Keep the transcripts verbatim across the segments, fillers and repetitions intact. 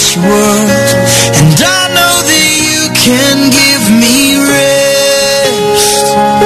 this world, and I know that you can give me rest.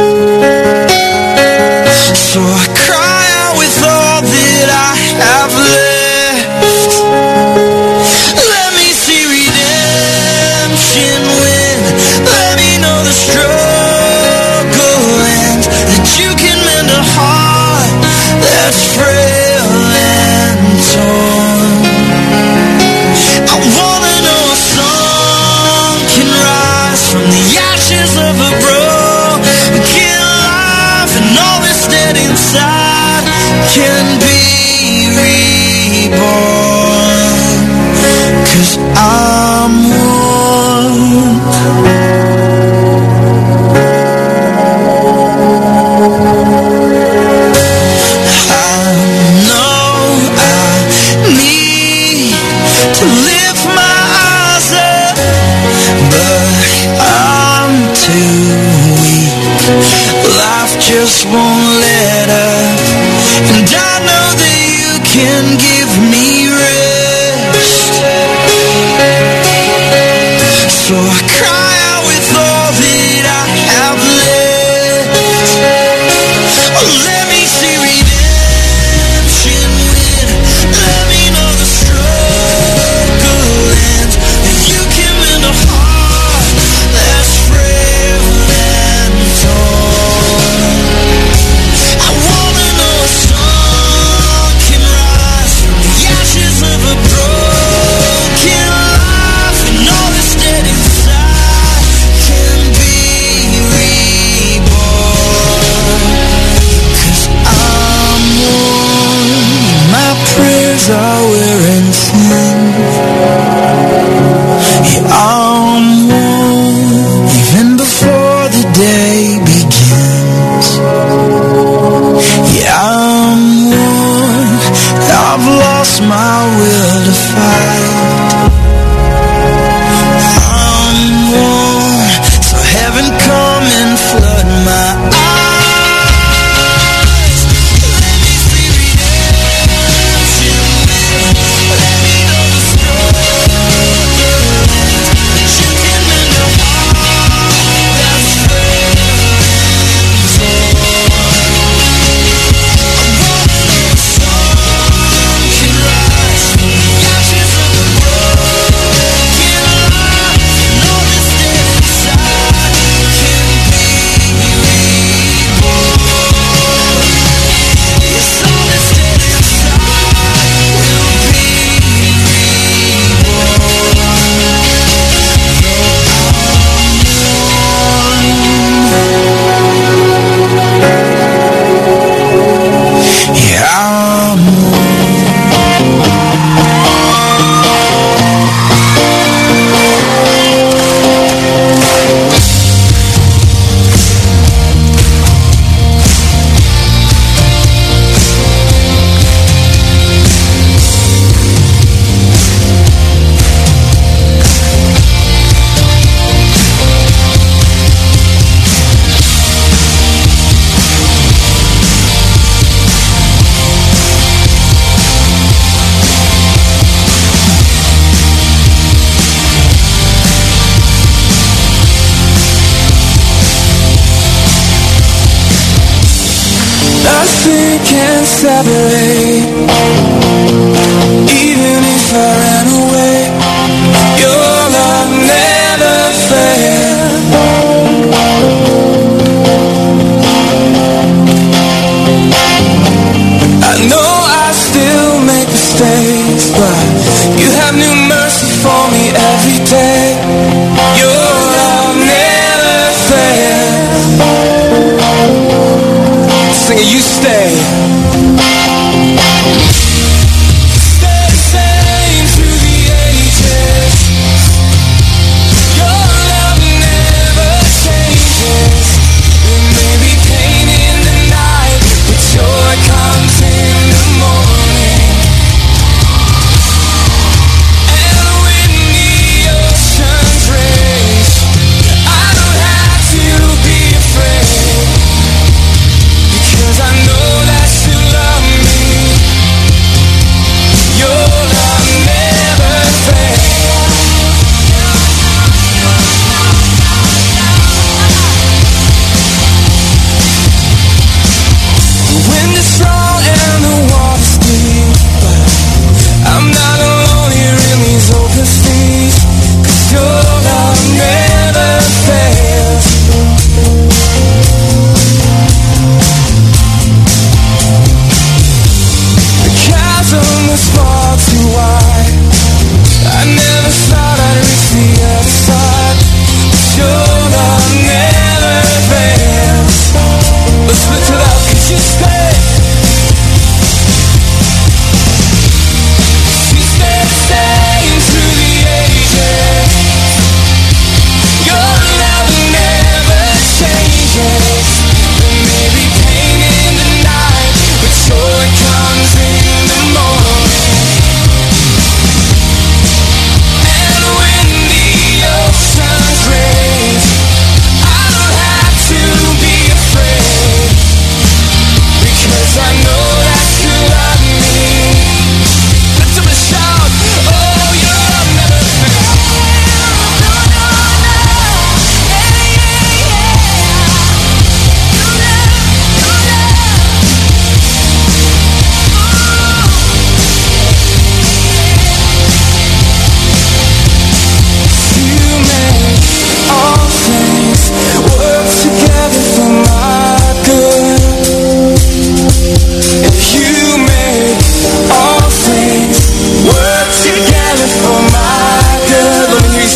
So I cry out with all that I have left. Let me see redemption win. Let me know the struggle ends, that you can mend a heart that's frail and torn. I wanna know a song can rise from the ashes of a broken life, and all that's dead inside can be reborn. 'Cause I'm one. I know I need to lift my eyes up, but I'm too weak. Life just won't let up, and I know that you can give me rest. So I cry out with all that I have left. Oh, let me see redemption win. Let me know the struggle ends, that you can mend a heart that's frail and torn. I wanna know a song can rise from the ashes of a broken life, and all that's dead inside can be reborn. 'Cause I'm one. My prayers are wearing thin. Yeah, I'm one. Even before the day begins. Yeah, I'm one. I've lost my will to fight. I'm one. So heaven come and flood my eyes. Let me see redemption win. Let me know the struggle ends, that you can mend a heart that's frail and torn. I wanna know a song can rise from the ashes of a broken life, and all that's dead inside can be reborn. Yes, all that's dead inside will be reborn. Yeah, I'm nothing can separate. Even if I ran away, your love never failed. I know I still make mistakes, but you have new mercy for me every day. Your love never failed. Singing, you stay.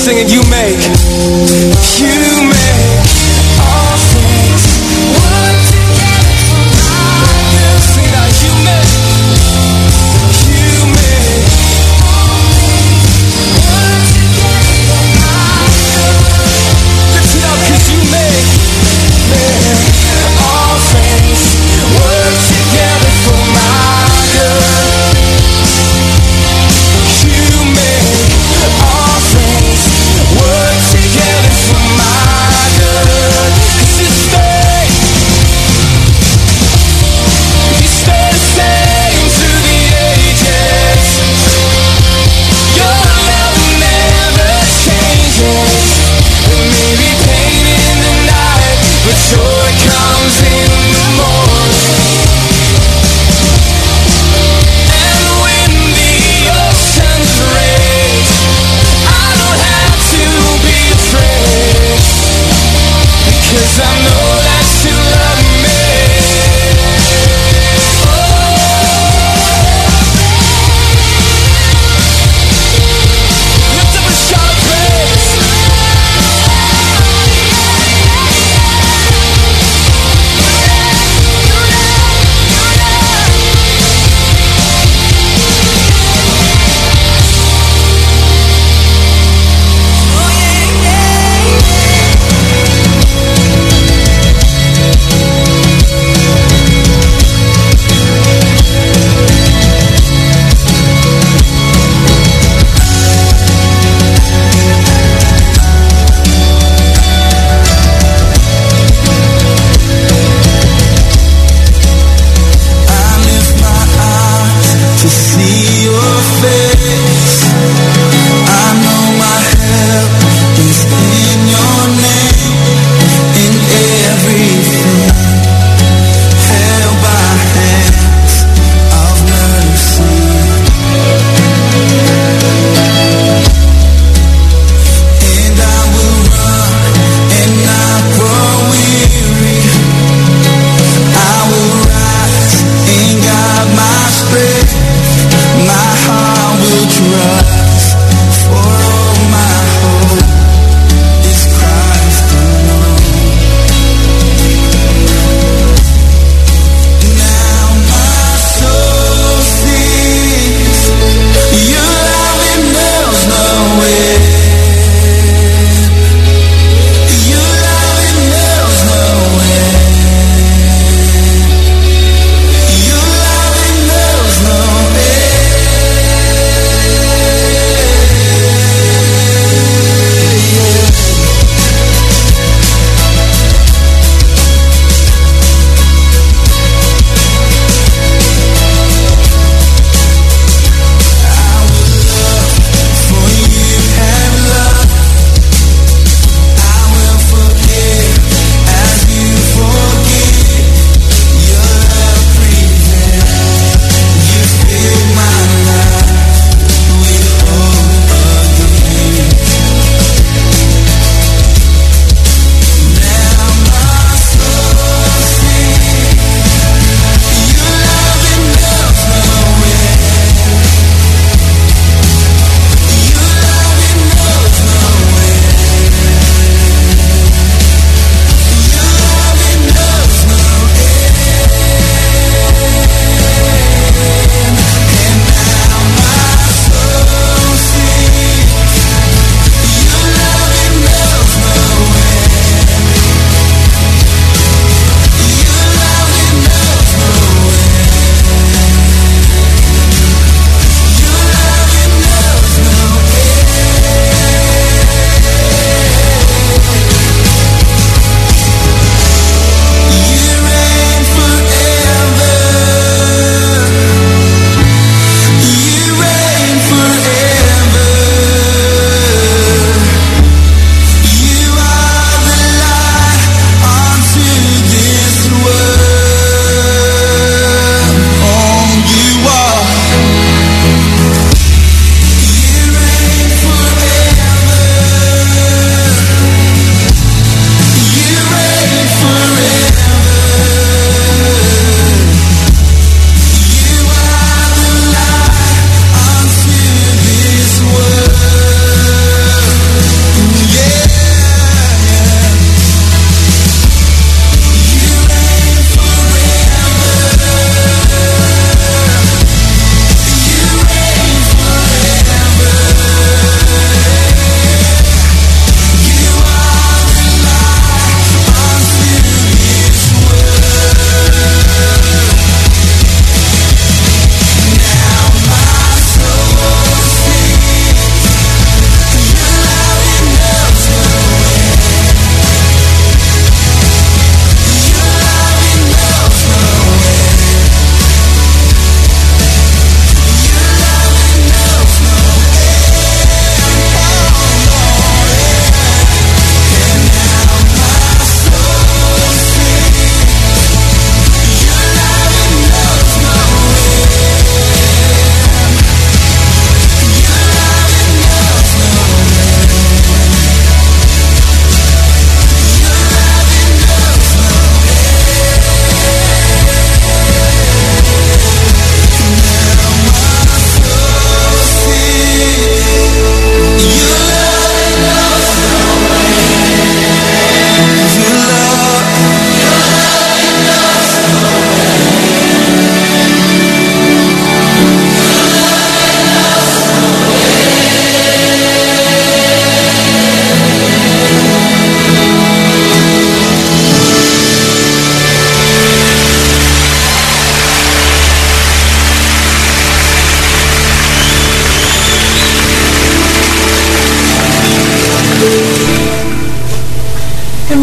singing, you make, you make all things work together for my good. Sing that, you make, you make all things work together for my good. Lift it up, 'cause you make, make all things work together for my good. You make all things work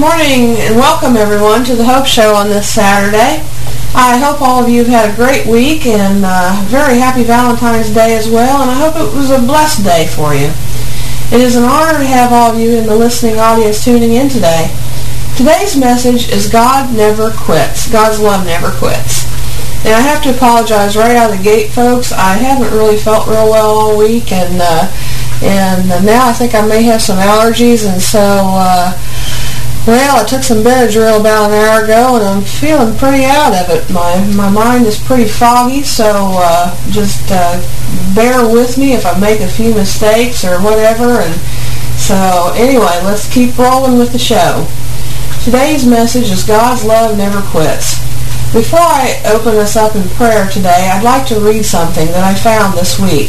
morning and welcome everyone to the Hope Show on this Saturday. I hope all of you have had a great week and uh, very happy Valentine's Day as well, and I hope it was a blessed day for you. It is an honor to have all of you in the listening audience tuning in today. Today's message is God never quits. God's love never quits. And I have to apologize right out of the gate, folks. I haven't really felt real well all week, and uh, and now I think I may have some allergies, and so uh, well, I took some Benadryl about an hour ago, and I'm feeling pretty out of it. My my mind is pretty foggy, so uh, just uh, bear with me if I make a few mistakes or whatever. And so, anyway, let's keep rolling with the show. Today's message is God's love never quits. Before I open us up in prayer today, I'd like to read something that I found this week.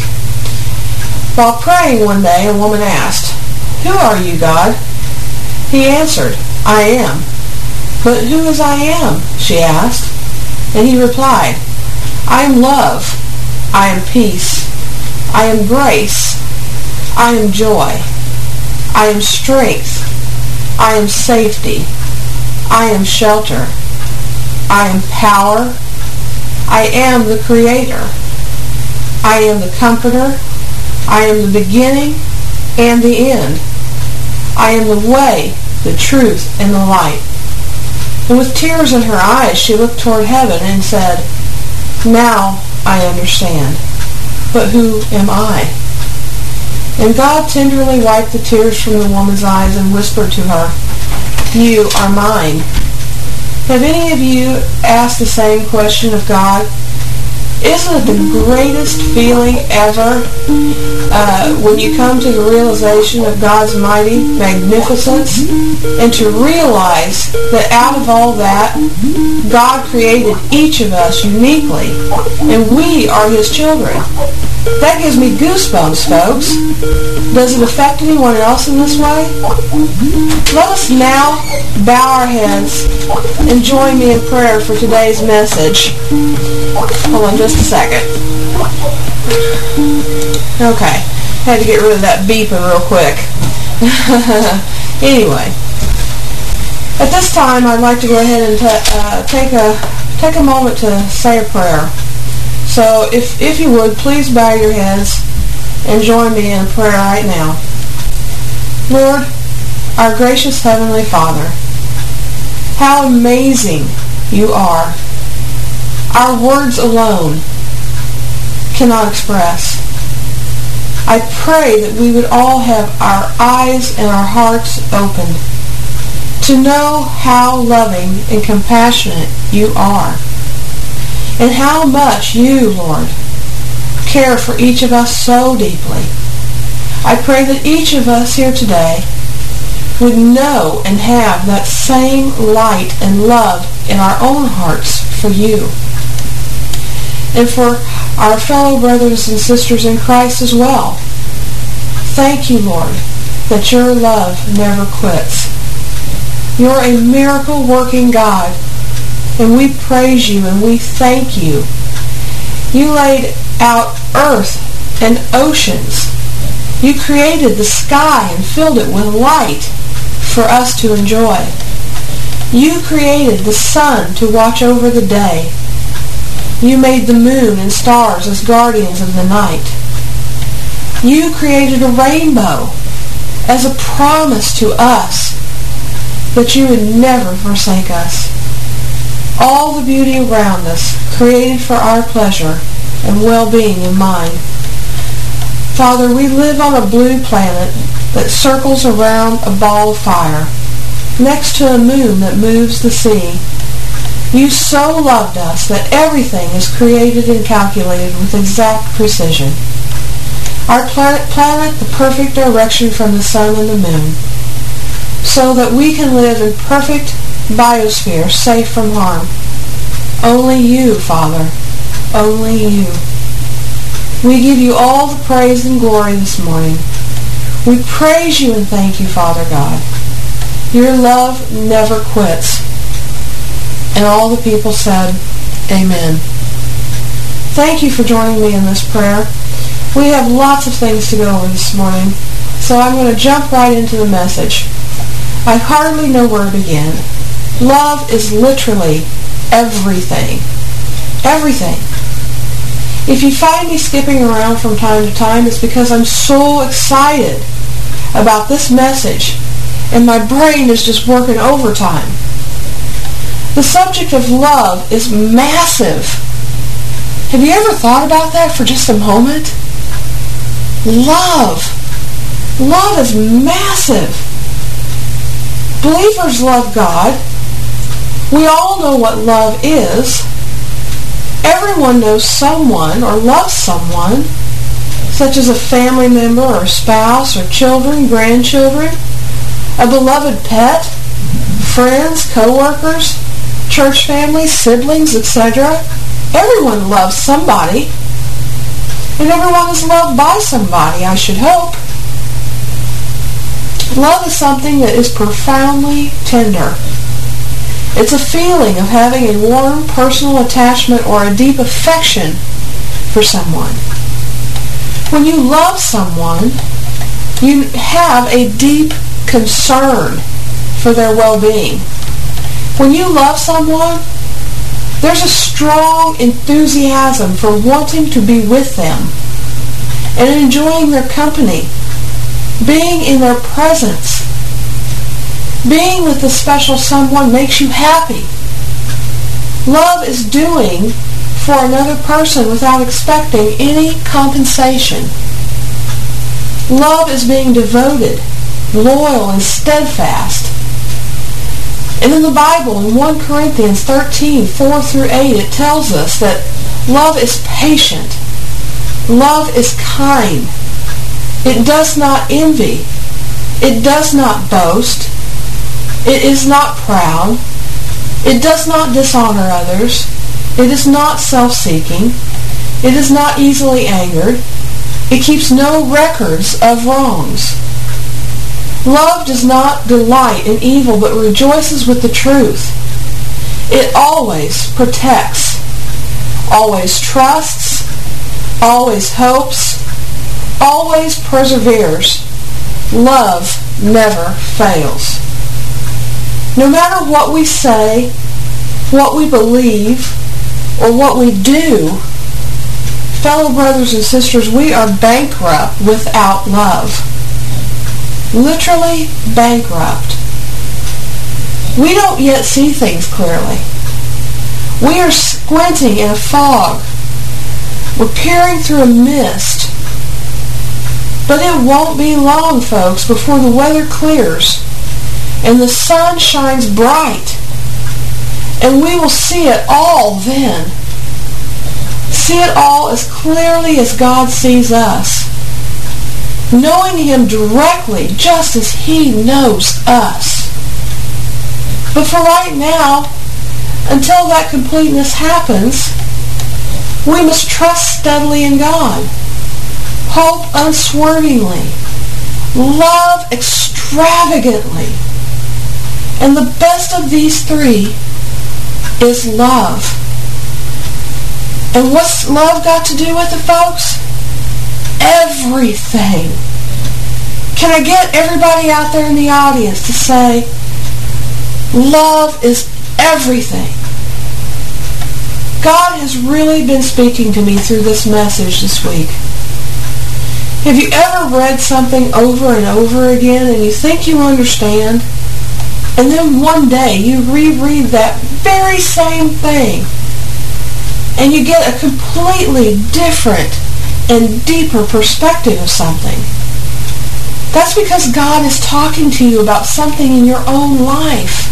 While praying one day, a woman asked, "Who are you, God?" He answered, "I am." "But who is I am?" she asked. And he replied, "I am love. I am peace. I am grace. I am joy. I am strength. I am safety. I am shelter. I am power. I am the Creator. I am the Comforter. I am the beginning and the end. I am the way, the truth, and the light." And with tears in her eyes, she looked toward heaven and said, "Now I understand. But who am I?" And God tenderly wiped the tears from the woman's eyes and whispered to her, "You are mine." Have any of you asked the same question of God? Isn't it the greatest feeling ever uh, when you come to the realization of God's mighty magnificence and to realize that out of all that, God created each of us uniquely and we are His children? That gives me goosebumps, folks. Does it affect anyone else in this way? Let us now bow our heads and join me in prayer for today's message. Hold on just a second. Okay, had to get rid of that beeping real quick. Anyway, at this time I'd like to go ahead and t- uh, take a take a moment to say a prayer. So if, if you would, please bow your heads and join me in prayer right now. Lord, our gracious Heavenly Father, how amazing you are. Our words alone cannot express. I pray that we would all have our eyes and our hearts opened to know how loving and compassionate you are, and how much you, Lord, care for each of us so deeply. I pray that each of us here today would know and have that same light and love in our own hearts for you, and for our fellow brothers and sisters in Christ as well. Thank you, Lord, that your love never quits. You're a miracle-working God, and we praise you and we thank you. You laid out earth and oceans. You created the sky and filled it with light for us to enjoy. You created the sun to watch over the day. You made the moon and stars as guardians of the night. You created a rainbow as a promise to us that you would never forsake us. All the beauty around us created for our pleasure and well-being in mind. Father, we live on a blue planet that circles around a ball of fire, next to a moon that moves the sea. You so loved us that everything is created and calculated with exact precision. Our planet, planet the perfect direction from the sun and the moon, so that we can live in perfect biosphere, safe from harm. Only you, Father, only you. We give you all the praise and glory this morning. We praise you and thank you, Father God. Your love never quits. And all the people said, Amen. Thank you for joining me in this prayer. We have lots of things to go over this morning, so I'm going to jump right into the message. I hardly know where to begin. Love is literally everything. Everything. If you find me skipping around from time to time, it's because I'm so excited about this message, and my brain is just working overtime. The subject of love is massive. Have you ever thought about that for just a moment? Love. Love is massive. Believers love God. We all know what love is. Everyone knows someone or loves someone, such as a family member or spouse or children, grandchildren, a beloved pet, friends, co-workers, church family, siblings, et cetera. Everyone loves somebody, and everyone is loved by somebody, I should hope. Love is something that is profoundly tender. It's a feeling of having a warm personal attachment or a deep affection for someone. When you love someone, you have a deep concern for their well-being. When you love someone, there's a strong enthusiasm for wanting to be with them and enjoying their company, being in their presence. Being with the special someone makes you happy. Love is doing for another person without expecting any compensation. Love is being devoted, loyal, and steadfast. And in the Bible, in First Corinthians thirteen, four through eight, it tells us that love is patient. Love is kind. It does not envy. It does not boast. It is not proud. It does not dishonor others. It is not self-seeking. It is not easily angered. It keeps no records of wrongs. Love does not delight in evil, but rejoices with the truth. It always protects, always trusts, always hopes, always perseveres. Love never fails. No matter what we say, what we believe, or what we do, fellow brothers and sisters, we are bankrupt without love. Literally bankrupt. We don't yet see things clearly. We are squinting in a fog. We're peering through a mist. But it won't be long, folks, before the weather clears and the sun shines bright, and we will see it all then. See it all as clearly as God sees us, knowing Him directly just as He knows us. But for right now, until that completeness happens, we must trust steadily in God, hope unswervingly, love extravagantly. And the best of these three is love. And what's love got to do with it, folks? Everything. Can I get everybody out there in the audience to say, love is everything? God has really been speaking to me through this message this week. Have you ever read something over and over again and you think you understand, and then one day you reread that very same thing and you get a completely different and deeper perspective of something? That's because God is talking to you about something in your own life.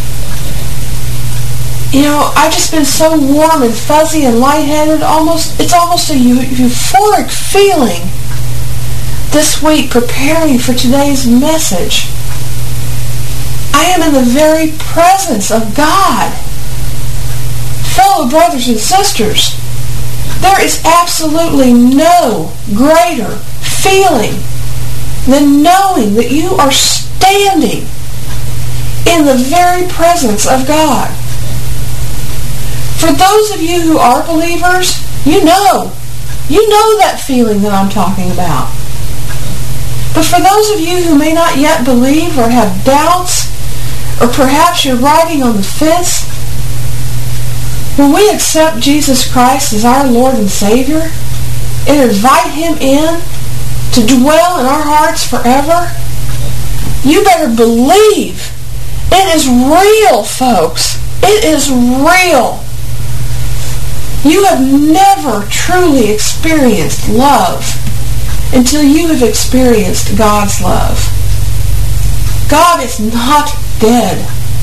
You know, I've just been so warm and fuzzy and lightheaded, almost, it's almost a euphoric feeling this week preparing for today's message. I am in the very presence of God. Fellow brothers and sisters, there is absolutely no greater feeling than knowing that you are standing in the very presence of God. For those of you who are believers, you know, you know that feeling that I'm talking about. But for those of you who may not yet believe or have doubts, or perhaps you're riding on the fence, when we accept Jesus Christ as our Lord and Savior and invite Him in to dwell in our hearts forever, you better believe it is real, folks. It is real. You have never truly experienced love until you have experienced God's love. God is not dead.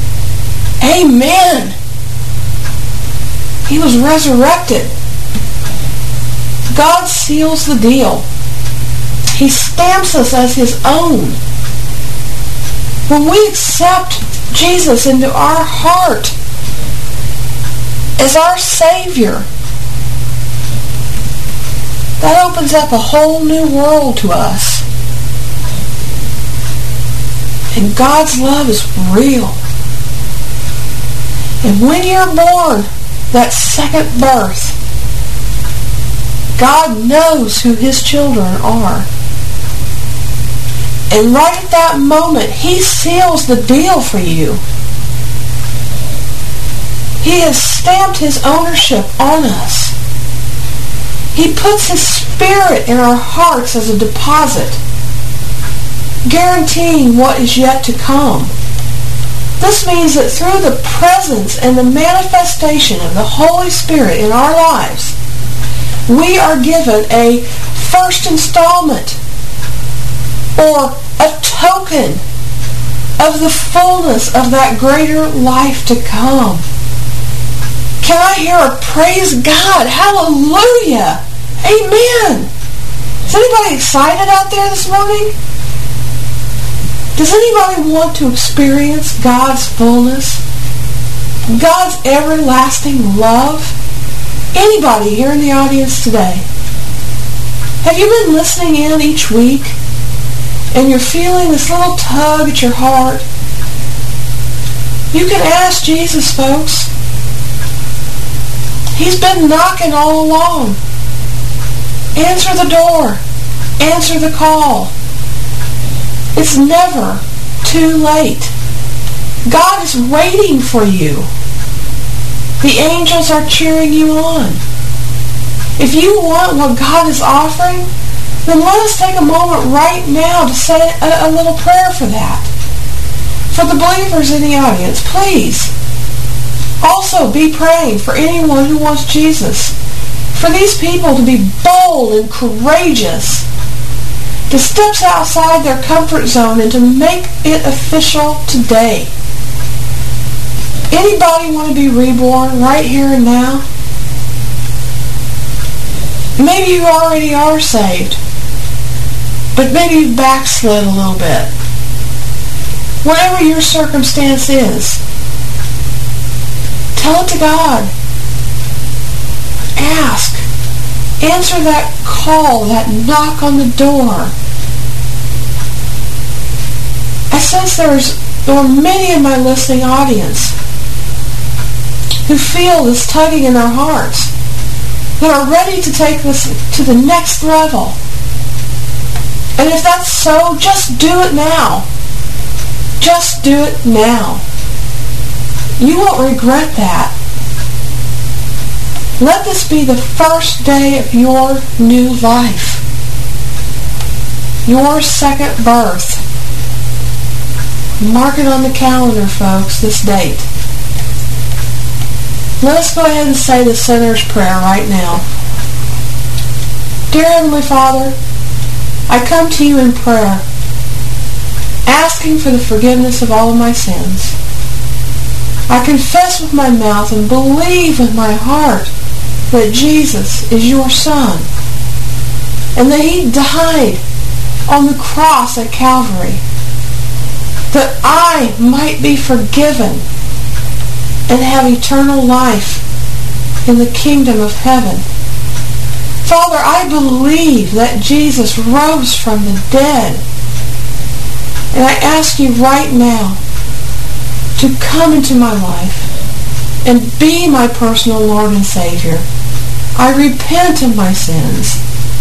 Amen. He was resurrected. God seals the deal. He stamps us as His own. When we accept Jesus into our heart as our Savior, that opens up a whole new world to us. And God's love is real. And when you're born, that second birth, God knows who His children are. And right at that moment, He seals the deal for you. He has stamped His ownership on us. He puts His Spirit in our hearts as a deposit, guaranteeing what is yet to come. This means that through the presence and the manifestation of the Holy Spirit in our lives, we are given a first installment or a token of the fullness of that greater life to come. Can I hear a praise God? Hallelujah! Amen! Is anybody excited out there this morning? Does anybody want to experience God's fullness? God's everlasting love? Anybody here in the audience today? Have you been listening in each week and you're feeling this little tug at your heart? You can ask Jesus, folks. He's been knocking all along. Answer the door. Answer the call. It's never too late. God is waiting for you. The angels are cheering you on. If you want what God is offering, then let us take a moment right now to say a, a little prayer for that. For the believers in the audience, please. Also be praying for anyone who wants Jesus. For these people to be bold and courageous, to step outside their comfort zone and to make it official today. Anybody want to be reborn right here and now? Maybe you already are saved, but maybe you've backslid a little bit. Whatever your circumstance is, tell it to God. Ask. Answer that call, that knock on the door. I sense there's there are many in my listening audience who feel this tugging in their hearts, that are ready to take this to the next level. And if that's so, just do it now. Just do it now. You won't regret that. Let this be the first day of your new life. Your second birth. Mark it on the calendar, folks, this date. Let us go ahead and say the sinner's prayer right now. Dear Heavenly Father, I come to you in prayer, asking for the forgiveness of all of my sins. I confess with my mouth and believe with my heart that Jesus is your Son, and that He died on the cross at Calvary, that I might be forgiven and have eternal life in the kingdom of heaven. Father, I believe that Jesus rose from the dead, and I ask you right now to come into my life and be my personal Lord and Savior. I repent of my sins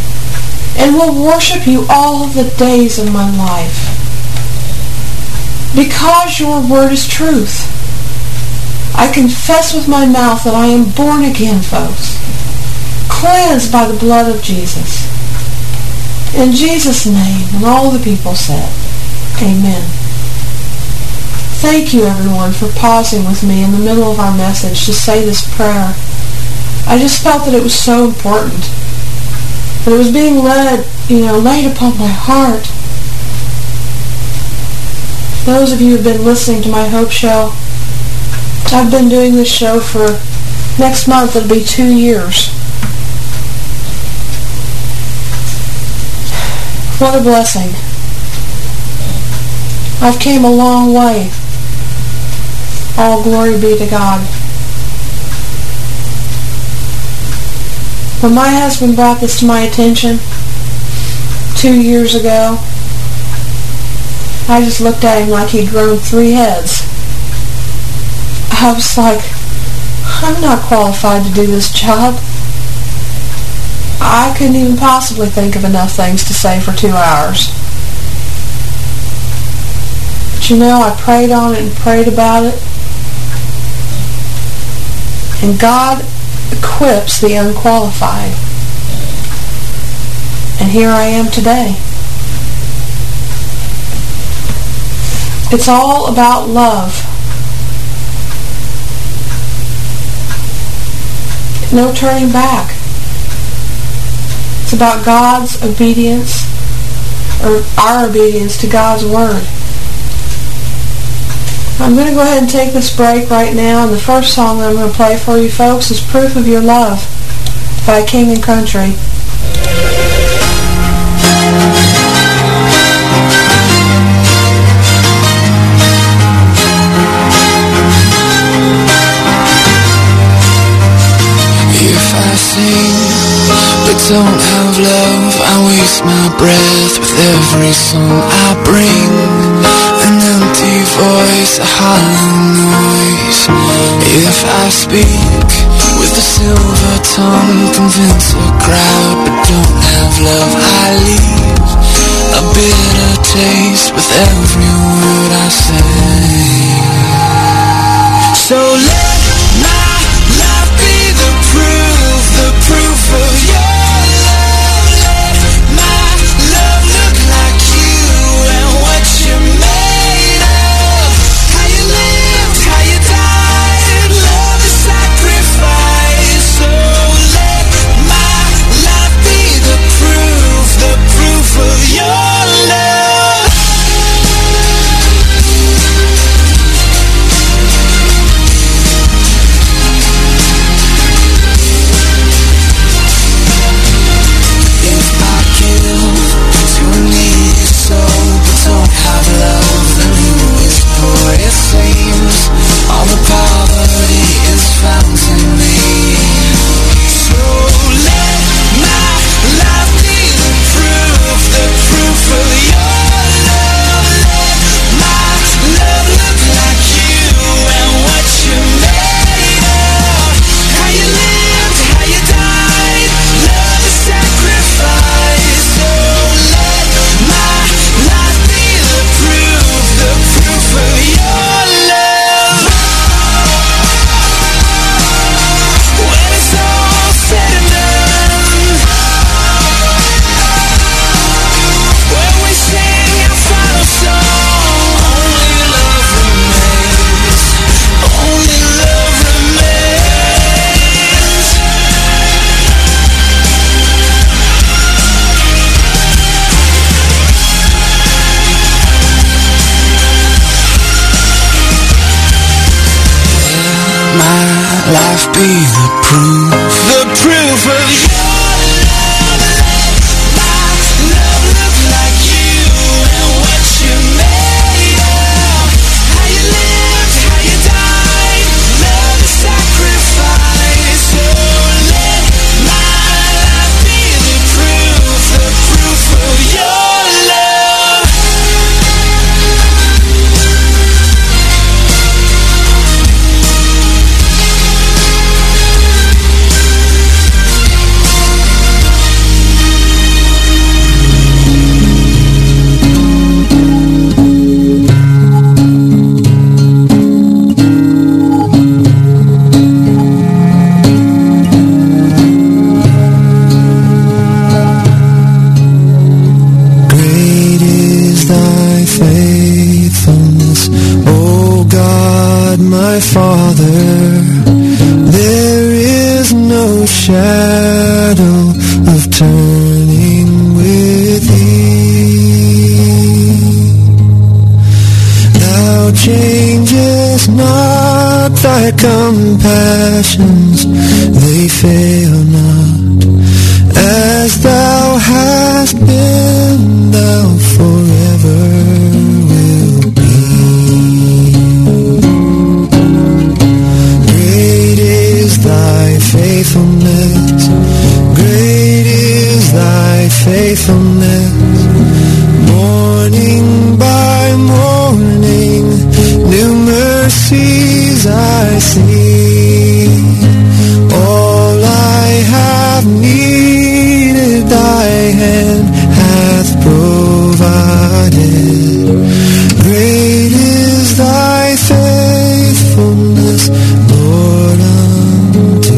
and will worship you all the days of my life. because your word is truth. I confess with my mouth that I am born again, folks. Cleansed by the blood of Jesus. In Jesus' name, and all the people said, amen. Thank you, everyone, for pausing with me in the middle of our message to say this prayer. I just felt that it was so important. That it was being led, you know, laid upon my heart. Those of you who have been listening to my Hope Show, I've been doing this show for, next month it'll be two years. What a blessing. I've came a long way. All glory be to God. When my husband brought this to my attention two years ago, I just looked at him like he'd grown three heads. I was like, I'm not qualified to do this job. I couldn't even possibly think of enough things to say for two hours. But you know, I prayed on it and prayed about it. And God equips the unqualified. And here I am today. It's all about love. No turning back. It's about God's obedience, or our obedience to God's Word. I'm going to go ahead and take this break right now, and the first song that I'm going to play for you folks is Proof of Your Love by King and Country. If I sing but don't have love, I waste my breath with every song I bring. An empty voice, a hollow noise. If I speak with a silver tongue, convince a crowd but don't have love, I leave a bitter taste with every word I say. So let my love be the proof, the proof of your love. Let my love look like you and what you're made of. How you lived, how you died, love is sacrifice. So let my life be the proof, the proof of your love. changest not, thy compassions, they fail not. As thou hast been, thou forever will be. Great is thy faithfulness, great is thy faithfulness. Morning by morning, new mercies I see. All I have needed, thy hand hath provided. Great is thy faithfulness, Lord, unto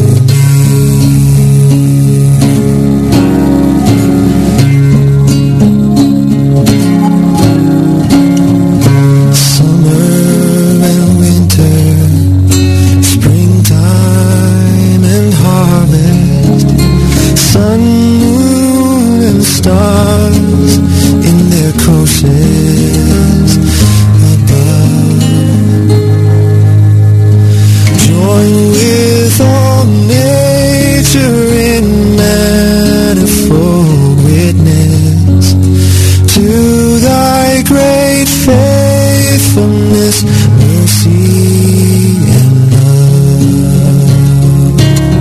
stars in their courses above. Join with all nature in manifold witness to thy great faithfulness, mercy, and love.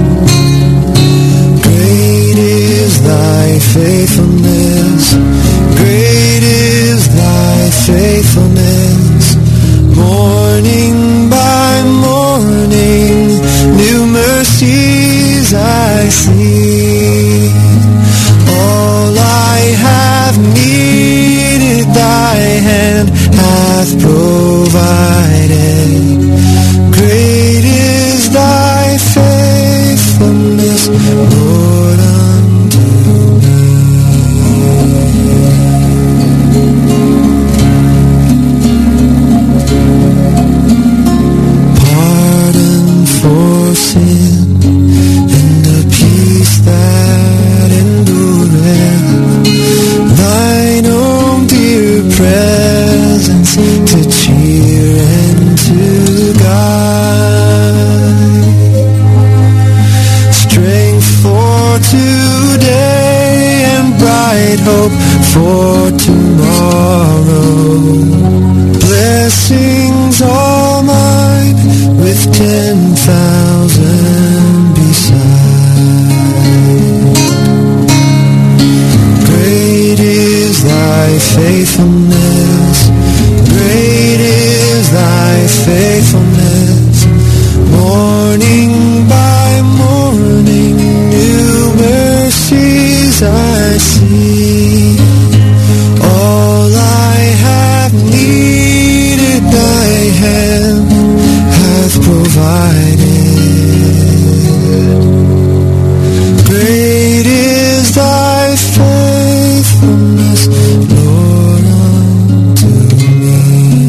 Great is thy faithfulness, great is thy faithfulness. Morning by morning, new mercies I see. All I have needed, thy hand hath provided. Great is thy faithfulness, Lord, unto me. Pardon for sin and a peace that endureth. Thine own dear presence to cheer and to guide. Strength for today and bright hope for tomorrow. Blessings all mine with ten thousand beside. Great is thy faithfulness, great is thy faithfulness. Morning by morning, new mercies I see. All I have needed, thy hand hath provided. Great is thy faithfulness, Lord, unto me.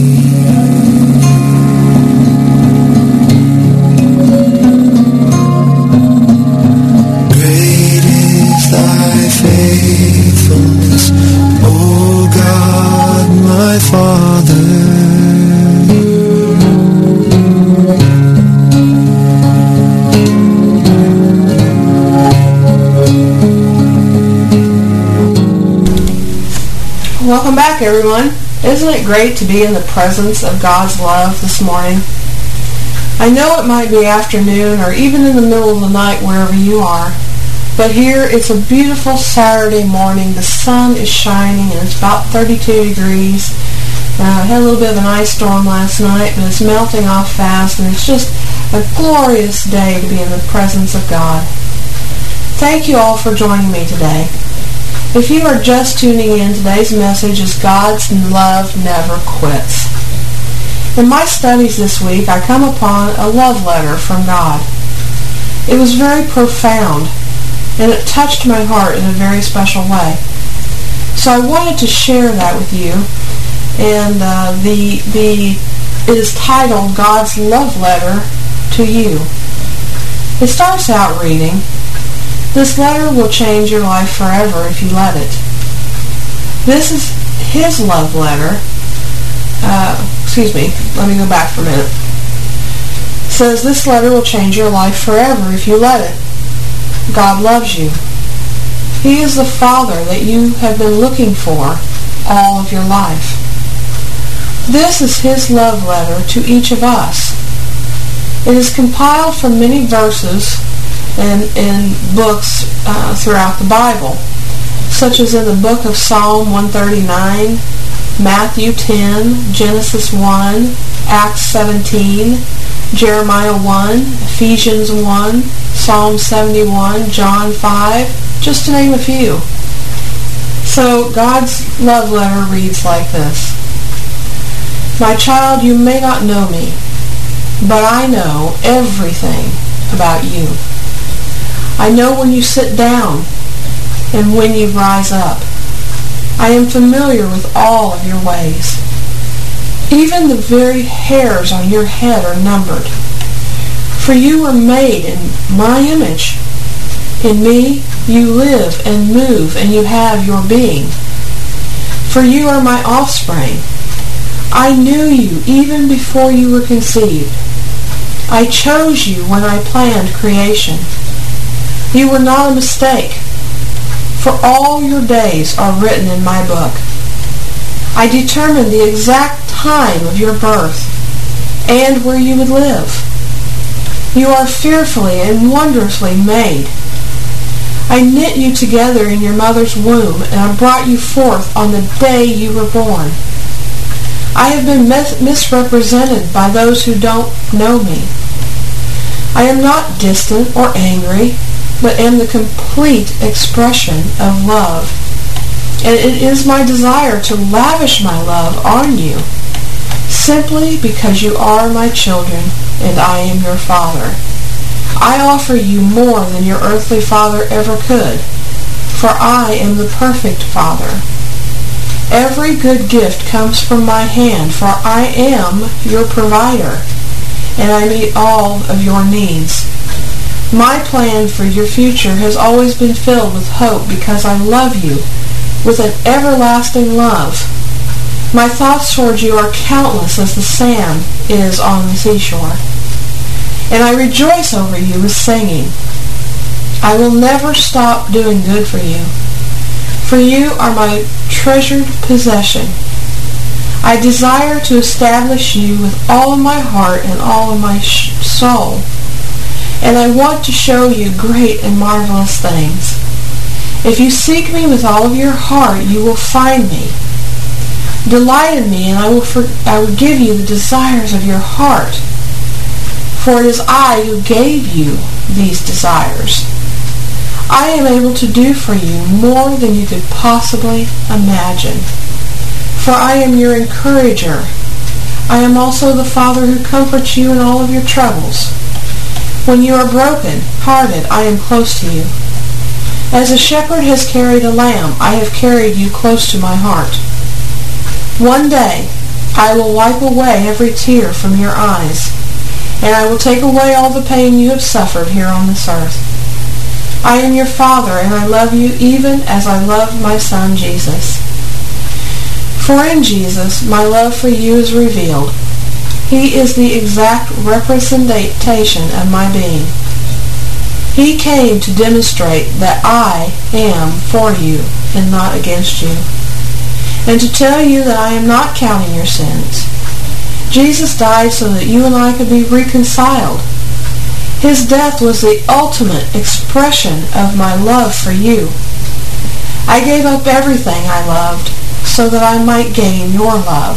Great is thy faithfulness, O God, my Father. Welcome back, everyone. Isn't it great to be in the presence of God's love this morning? I know it might be afternoon or even in the middle of the night wherever you are, but here it's a beautiful Saturday morning. The sun is shining and it's about thirty-two degrees. Uh, had a little bit of an ice storm last night, but it's melting off fast, and it's just a glorious day to be in the presence of God. Thank you all for joining me today. If you are just tuning in, today's message is God's love never quits. In my studies this week, I come upon a love letter from God. It was very profound, and it touched my heart in a very special way. So I wanted to share that with you, and uh, the the it is titled God's Love Letter to You. It starts out reading, "This letter will change your life forever if you let it." This is his love letter, uh, excuse me, let me go back for a minute. It says, this letter will change your life forever if you let it. God loves you. He is the Father that you have been looking for all of your life. This is His love letter to each of us. It is compiled from many verses and in books uh, throughout the Bible, such as in the book of Psalm one thirty-nine, Matthew ten, Genesis one, Acts seventeen, Jeremiah one, Ephesians one, Psalm seventy-one, John five, just to name a few. So God's love letter reads like this. My child, you may not know me, but I know everything about you. I know when you sit down and when you rise up. I am familiar with all of your ways. Even the very hairs on your head are numbered. For you were made in my image. In me you live and move, and you have your being. For you are my offspring. I knew you even before you were conceived. I chose you when I planned creation. You were not a mistake, for all your days are written in my book. I determined the exact time of your birth and where you would live. You are fearfully and wondrously made. I knit you together in your mother's womb, and I brought you forth on the day you were born. I have been mis- misrepresented by those who don't know me. I am not distant or angry, but am the complete expression of love. And it is my desire to lavish my love on you, simply because you are my children and I am your Father. I offer you more than your earthly father ever could, for I am the perfect Father. Every good gift comes from my hand, for I am your provider, and I meet all of your needs. My plan for your future has always been filled with hope because I love you with an everlasting love. My thoughts toward you are countless as the sand is on the seashore. And I rejoice over you with singing. I will never stop doing good for you, for you are my treasured possession. I desire to establish you with all of my heart and all of my sh- soul. And I want to show you great and marvelous things. If you seek me with all of your heart, you will find me. Delight in me, and I will, for- I will give you the desires of your heart. For it is I who gave you these desires. I am able to do for you more than you could possibly imagine. For I am your encourager. I am also the Father who comforts you in all of your troubles. When you are broken hearted, I am close to you. As a shepherd has carried a lamb, I have carried you close to my heart. One day I will wipe away every tear from your eyes, and I will take away all the pain you have suffered here on this earth. I am your Father, and I love you even as I love my Son Jesus. For in Jesus, my love for you is revealed. He is the exact representation of my being. He came to demonstrate that I am for you and not against you, and to tell you that I am not counting your sins. Jesus died so that you and I could be reconciled. His death was the ultimate expression of my love for you. I gave up everything I loved so that I might gain your love.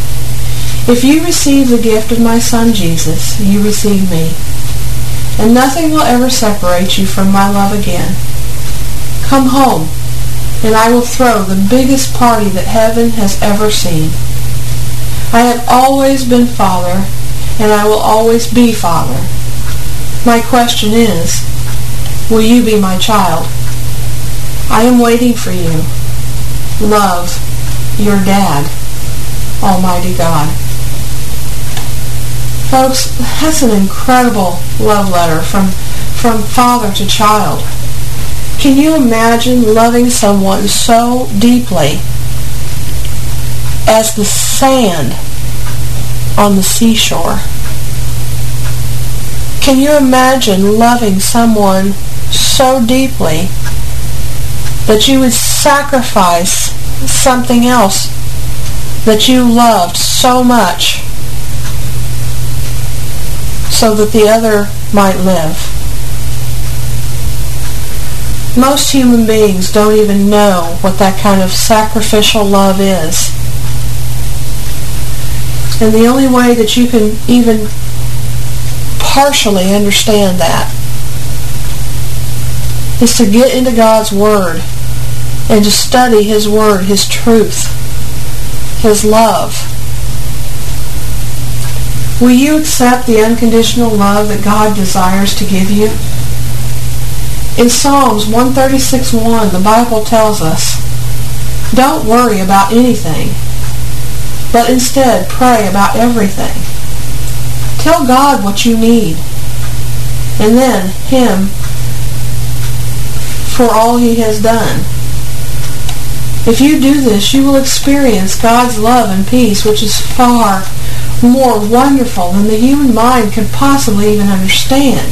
If you receive the gift of my Son Jesus, you receive me. And nothing will ever separate you from my love again. Come home, and I will throw the biggest party that heaven has ever seen. I have always been Father, and I will always be Father. My question is, will you be my child? I am waiting for you. Love, your Dad, Almighty God. Folks, that's an incredible love letter from, from father to child. Can you imagine loving someone so deeply as the sand on the seashore. Can you imagine loving someone so deeply that you would sacrifice something else that you loved so much so that the other might live? Most human beings don't even know what that kind of sacrificial love is. And the only way that you can even partially understand that is to get into God's Word and to study His Word, His truth, His love. Will you accept the unconditional love that God desires to give you? In Psalms one thirty-six one, the Bible tells us, don't worry about anything, but instead pray about everything. Tell God what you need, and then Him for all He has done. If you do this, you will experience God's love and peace, which is far more wonderful than the human mind could possibly even understand.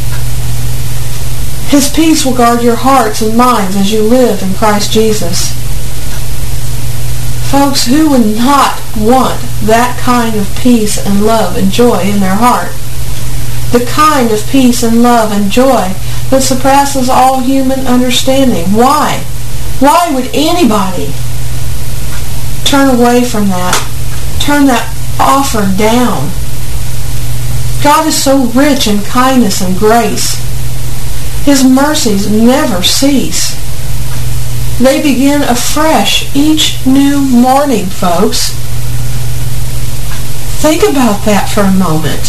His peace will guard your hearts and minds as you live in Christ Jesus. Folks, who would not want that kind of peace and love and joy in their heart? The kind of peace and love and joy that surpasses all human understanding. Why? Why would anybody turn away from that? Turn that offer down? God is so rich in kindness and grace. His mercies never cease. They begin afresh each new morning, folks. Think about that for a moment.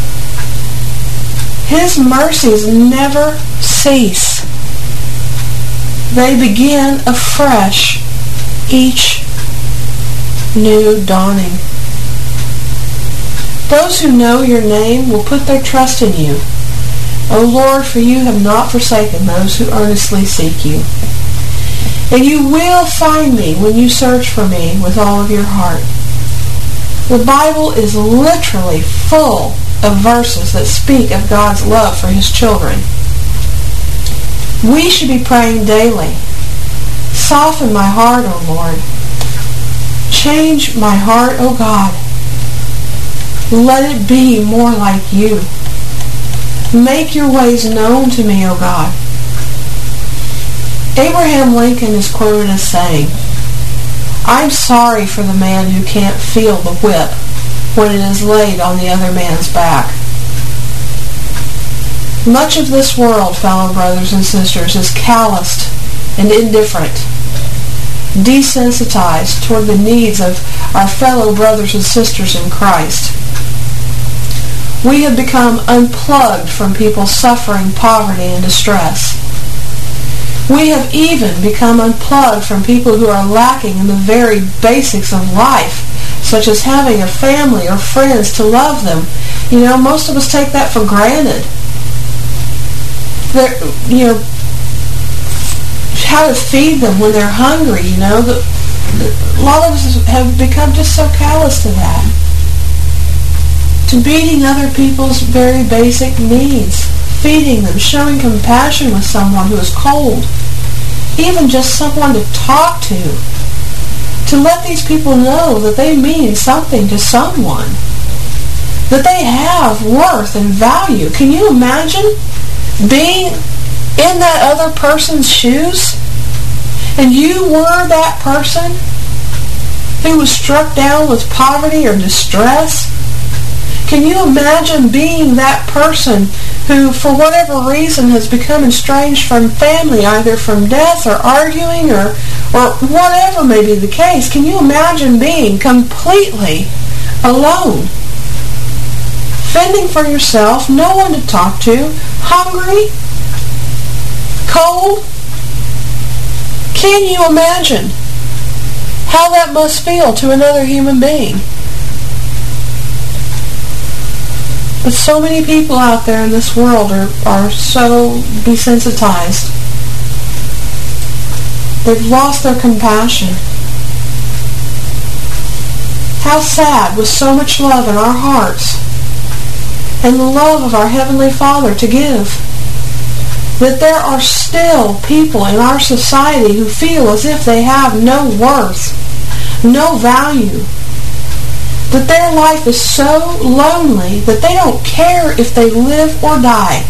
His mercies never cease. They begin afresh each new dawning. Those who know your name will put their trust in you. O Lord, for you have not forsaken those who earnestly seek you. And you will find me when you search for me with all of your heart. The Bible is literally full of verses that speak of God's love for His children. We should be praying daily. Soften my heart, O Lord. Change my heart, O God. Let it be more like you. Make your ways known to me, O God. Abraham Lincoln is quoted as saying, I'm sorry for the man who can't feel the whip when it is laid on the other man's back. Much of this world, fellow brothers and sisters, is calloused and indifferent, desensitized toward the needs of our fellow brothers and sisters in Christ. We have become unplugged from people suffering poverty and distress. We have even become unplugged from people who are lacking in the very basics of life, such as having a family or friends to love them. You know, most of us take that for granted. They're, you know, how to feed them when they're hungry, you know. The, the, a lot of us have become just so callous to that. To meeting other people's very basic needs, feeding them, showing compassion with someone who is cold, even just someone to talk to, to let these people know that they mean something to someone, that they have worth and value. Can you imagine being in that other person's shoes, and you were that person who was struck down with poverty or distress? Can you imagine being that person who, for whatever reason, has become estranged from family, either from death or arguing or, or whatever may be the case? Can you imagine being completely alone? Fending for yourself, no one to talk to, hungry, cold? Can you imagine how that must feel to another human being? But so many people out there in this world are, are so desensitized. They've lost their compassion. How sad, with so much love in our hearts and the love of our Heavenly Father to give, that there are still people in our society who feel as if they have no worth, no value, that their life is so lonely that they don't care if they live or die.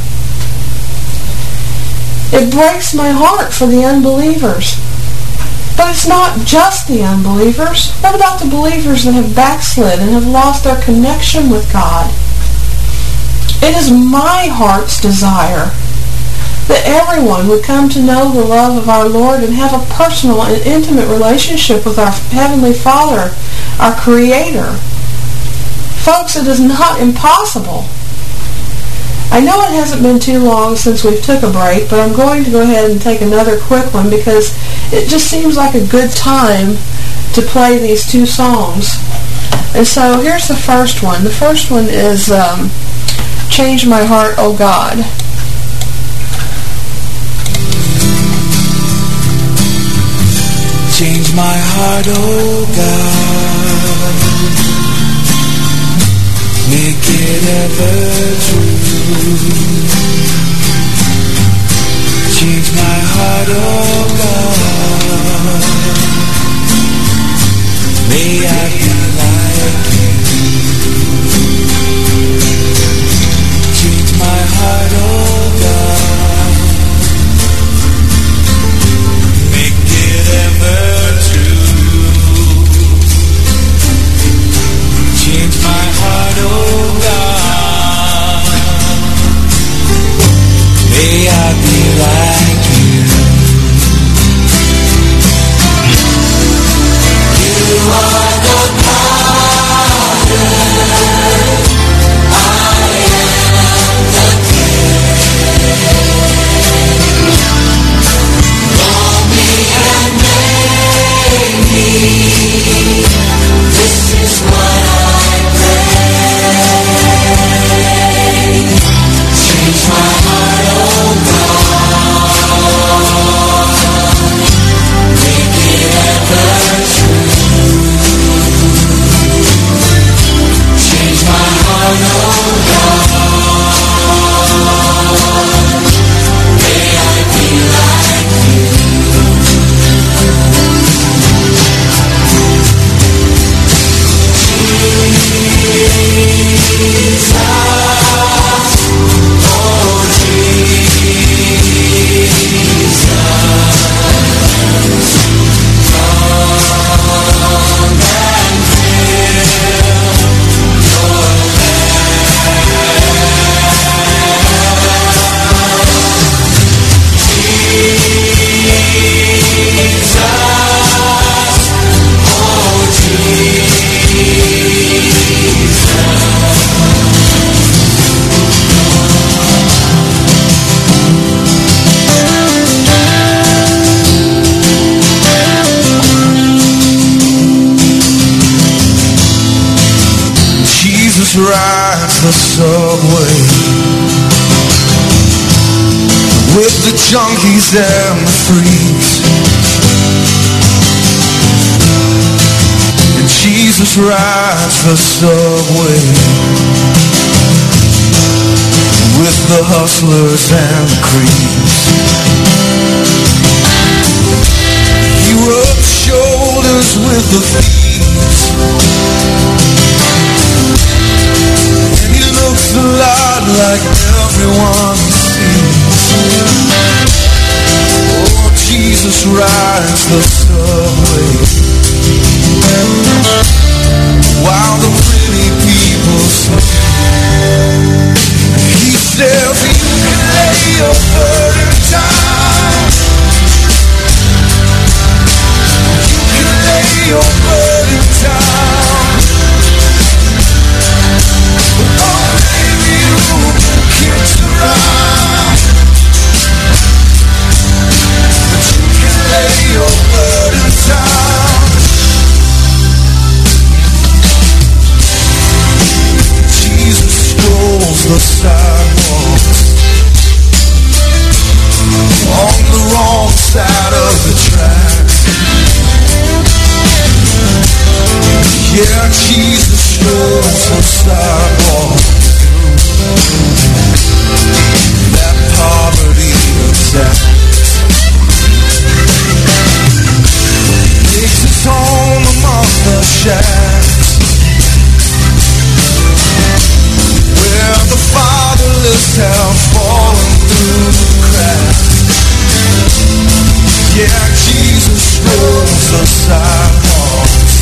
It breaks my heart for the unbelievers. But it's not just the unbelievers. What about the believers that have backslid and have lost their connection with God? It is my heart's desire that everyone would come to know the love of our Lord and have a personal and intimate relationship with our Heavenly Father, our Creator. Folks, it is not impossible. I know it hasn't been too long since we've took a break, but I'm going to go ahead and take another quick one because it just seems like a good time to play these two songs. And so here's the first one. The first one is um, Change My Heart, O God. Change my heart, oh God, make it ever true. Change my heart, oh God, may I be like you. Change my heart, oh God, make it ever change my heart, oh God, may I be like you. You are the potter, I am the clay. Mold me and make me, this is what I change my heart, oh God, make it ever true. Change my heart, oh God, may I be like you. Jesus, rides the subway with the junkies and the freaks. And Jesus rides the subway with the hustlers and the creeps. He rubs shoulders with the thieves, looks a lot like everyone sees. Oh, Jesus rides the subway while the pretty people sleep. He says you can lay your burden down, you can lay your burden the sidewalks,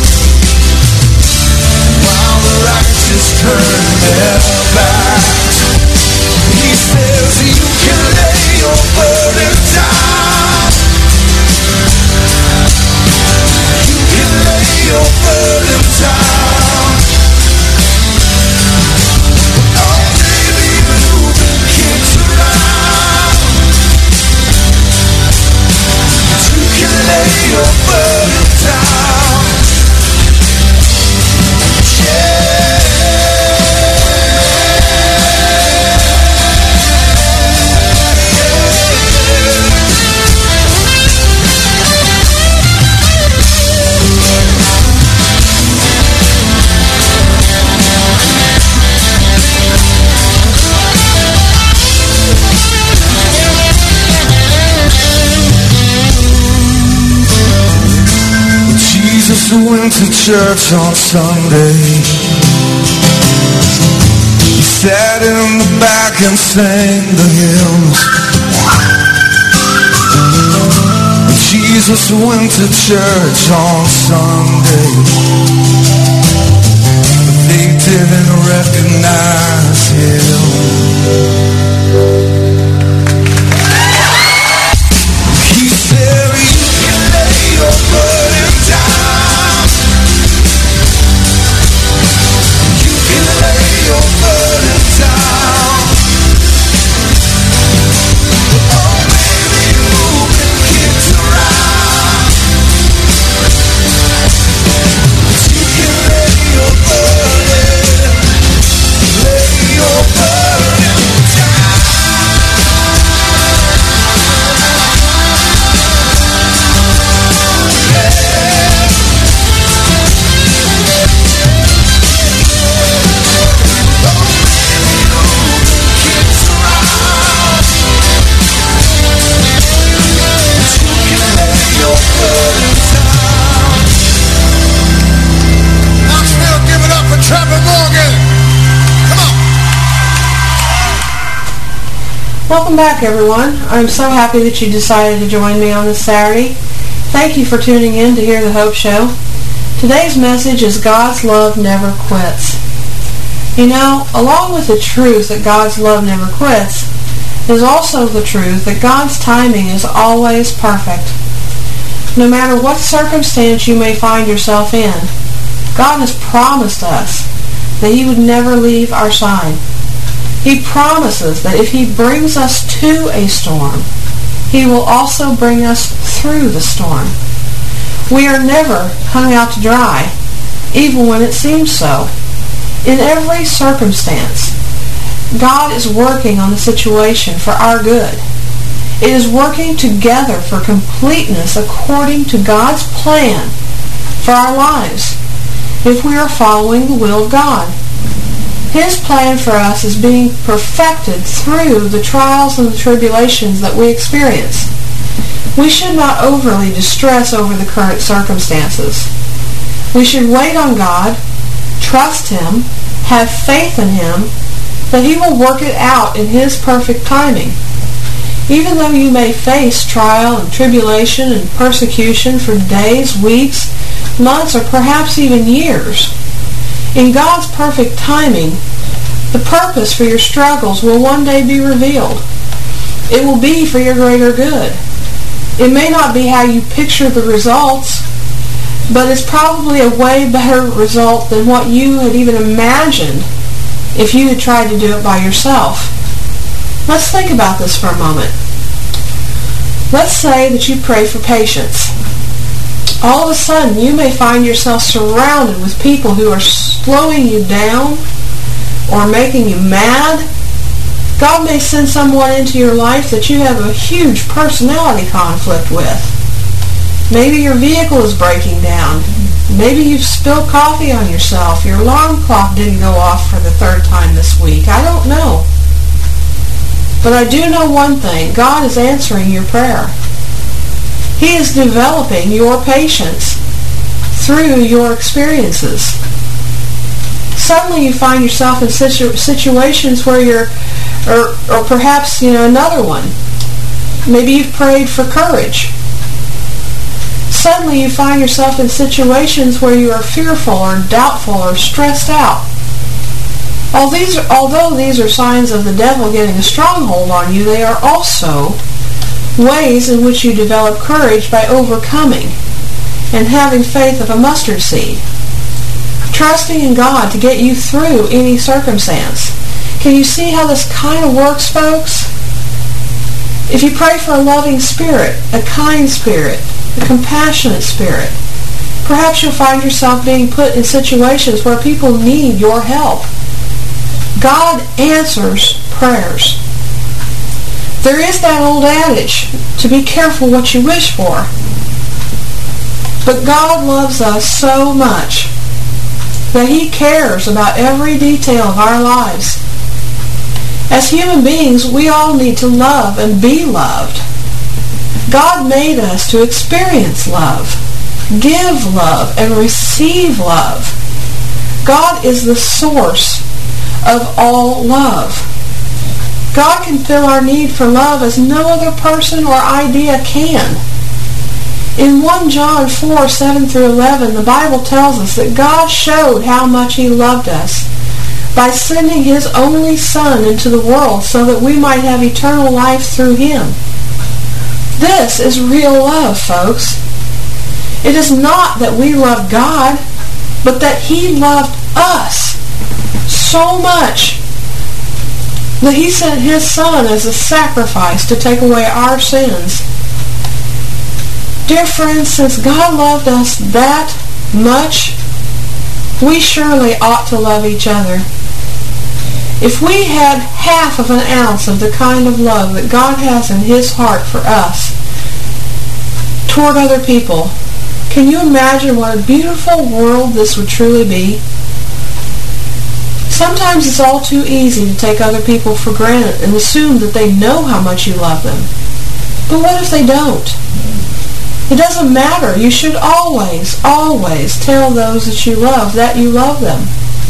while the righteous turn their backs. He says you can lay your burden down. You can lay your burden down. Oh baby, you've been kicked around. You can lay your burden down. Yeah. Jesus went to church on Sunday. He sat in the back and sang the hymns. Jesus went to church on Sunday, but they didn't recognize him. He said you can lay your burden down. You can lay your burden down. Oh baby, you've been kicked around. You can lay your burden, lay your burden down. Welcome back, everyone. I'm so happy that you decided to join me on this Saturday. Thank you for tuning in to hear the Hope Show. Today's message is God's love never quits. You know, along with the truth that God's love never quits, is also the truth that God's timing is always perfect. No matter what circumstance you may find yourself in, God has promised us that He would never leave our side. He promises that if He brings us to a storm, He will also bring us through the storm. We are never hung out to dry, even when it seems so. In every circumstance, God is working on the situation for our good. It is working together for completeness according to God's plan for our lives, if we are following the will of God. His plan for us is being perfected through the trials and the tribulations that we experience. We should not overly distress over the current circumstances. We should wait on God, trust Him, have faith in Him, that He will work it out in His perfect timing. Even though you may face trial and tribulation and persecution for days, weeks, months, or perhaps even years, in God's perfect timing, the purpose for your struggles will one day be revealed. It will be for your greater good. It may not be how you picture the results, but it's probably a way better result than what you had even imagined if you had tried to do it by yourself. Let's think about this for a moment. Let's say that you pray for patience. All of a sudden, you may find yourself surrounded with people who are slowing you down or making you mad. God may send someone into your life that you have a huge personality conflict with. Maybe your vehicle is breaking down. Maybe you've spilled coffee on yourself. Your alarm clock didn't go off for the third time this week. I don't know. But I do know one thing. God is answering your prayer. He is developing your patience through your experiences. Suddenly you find yourself in situ- situations where you're, or, or perhaps, you know, another one. Maybe you've prayed for courage. Suddenly you find yourself in situations where you are fearful or doubtful or stressed out. All these, although these are signs of the devil getting a stronghold on you, they are also ways in which you develop courage by overcoming and having faith of a mustard seed. Trusting in God to get you through any circumstance. Can you see how this kind of works, folks? If you pray for a loving spirit, a kind spirit, a compassionate spirit, perhaps you'll find yourself being put in situations where people need your help. God answers prayers. There is that old adage, to be careful what you wish for. But God loves us so much that He cares about every detail of our lives. As human beings, we all need to love and be loved. God made us to experience love, give love, and receive love. God is the source of all love. God can fill our need for love as no other person or idea can. In First John four, seven through eleven, the Bible tells us that God showed how much He loved us by sending His only Son into the world so that we might have eternal life through Him. This is real love, folks. It is not that we love God, but that He loved us so much that He sent His Son as a sacrifice to take away our sins. Dear friends, since God loved us that much, we surely ought to love each other. If we had half of an ounce of the kind of love that God has in His heart for us toward other people, can you imagine what a beautiful world this would truly be? Sometimes it's all too easy to take other people for granted and assume that they know how much you love them. But what if they don't? It doesn't matter. You should always, always tell those that you love that you love them.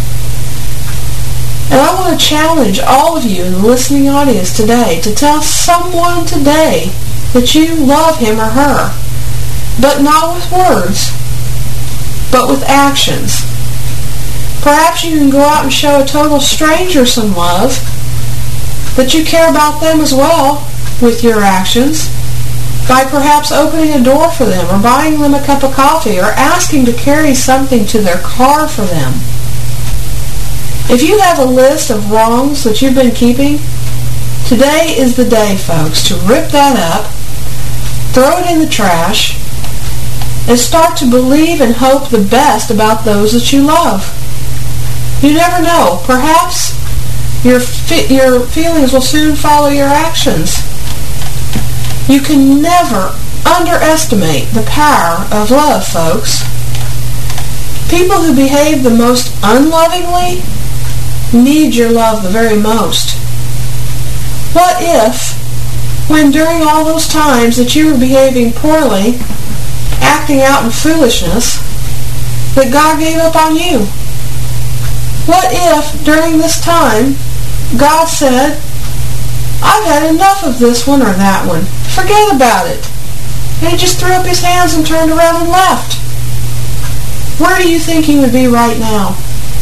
And I want to challenge all of you in the listening audience today to tell someone today that you love him or her, but not with words, but with actions. Perhaps you can go out and show a total stranger some love, that you care about them as well with your actions, by perhaps opening a door for them or buying them a cup of coffee or asking to carry something to their car for them. If you have a list of wrongs that you've been keeping, today is the day, folks, to rip that up, throw it in the trash, and start to believe and hope the best about those that you love. You never know. Perhaps your fi- your feelings will soon follow your actions. You can never underestimate the power of love, folks. People who behave the most unlovingly need your love the very most. What if, when during all those times that you were behaving poorly, acting out in foolishness, that God gave up on you? What if, during this time, God said, I've had enough of this one or that one. Forget about it. And He just threw up His hands and turned around and left. Where do you think He would be right now?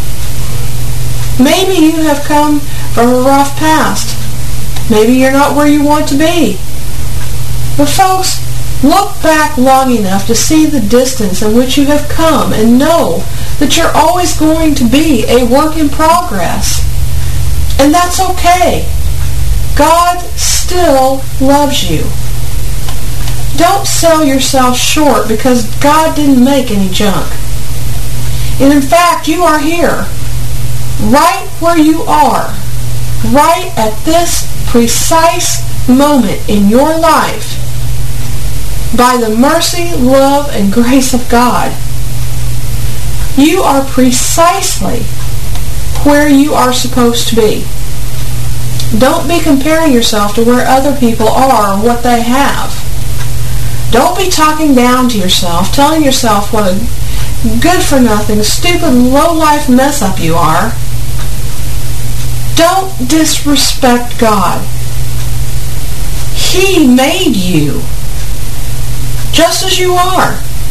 Maybe you have come from a rough past. Maybe you're not where you want to be. But folks, look back long enough to see the distance in which you have come and know that you're always going to be a work in progress. And that's okay. God still loves you. Don't sell yourself short because God didn't make any junk. And in fact, you are here, right where you are, right at this precise moment in your life, by the mercy, love, and grace of God. You are precisely where you are supposed to be. Don't be comparing yourself to where other people are or what they have. Don't be talking down to yourself, telling yourself what a good-for-nothing, stupid, low-life mess-up you are. Don't disrespect God. He made you just as you are.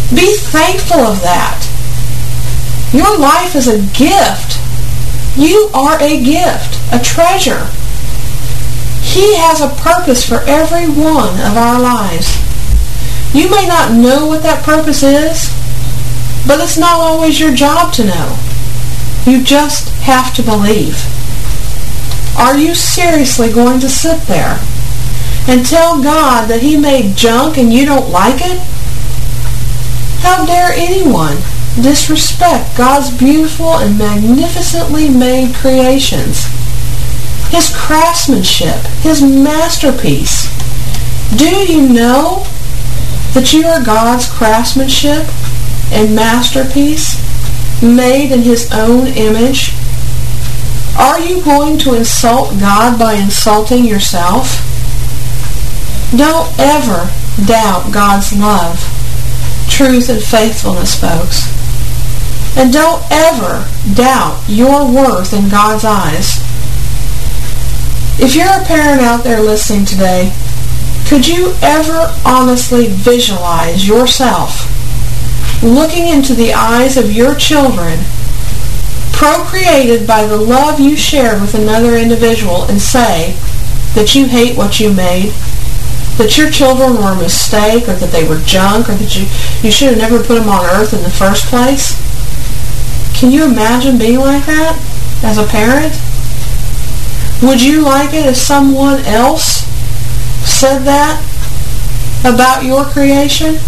Be thankful of that. Your life is a gift. You are a gift, a treasure. He has a purpose for every one of our lives. You may not know what that purpose is, but it's not always your job to know. You just have to believe. Are you seriously going to sit there and tell God that He made junk and you don't like it? How dare anyone disrespect God's beautiful and magnificently made creations? His craftsmanship, His masterpiece. Do you know that you are God's craftsmanship and masterpiece, made in His own image? Are you going to insult God by insulting yourself? Don't ever doubt God's love, truth, and faithfulness, folks. And don't ever doubt your worth in God's eyes. If you're a parent out there listening today, could you ever honestly visualize yourself looking into the eyes of your children, procreated by the love you shared with another individual, and say that you hate what you made, that your children were a mistake, or that they were junk, or that you, you should have never put them on earth in the first place? Can you imagine being like that as a parent? Would you like it if someone else said that about your creation?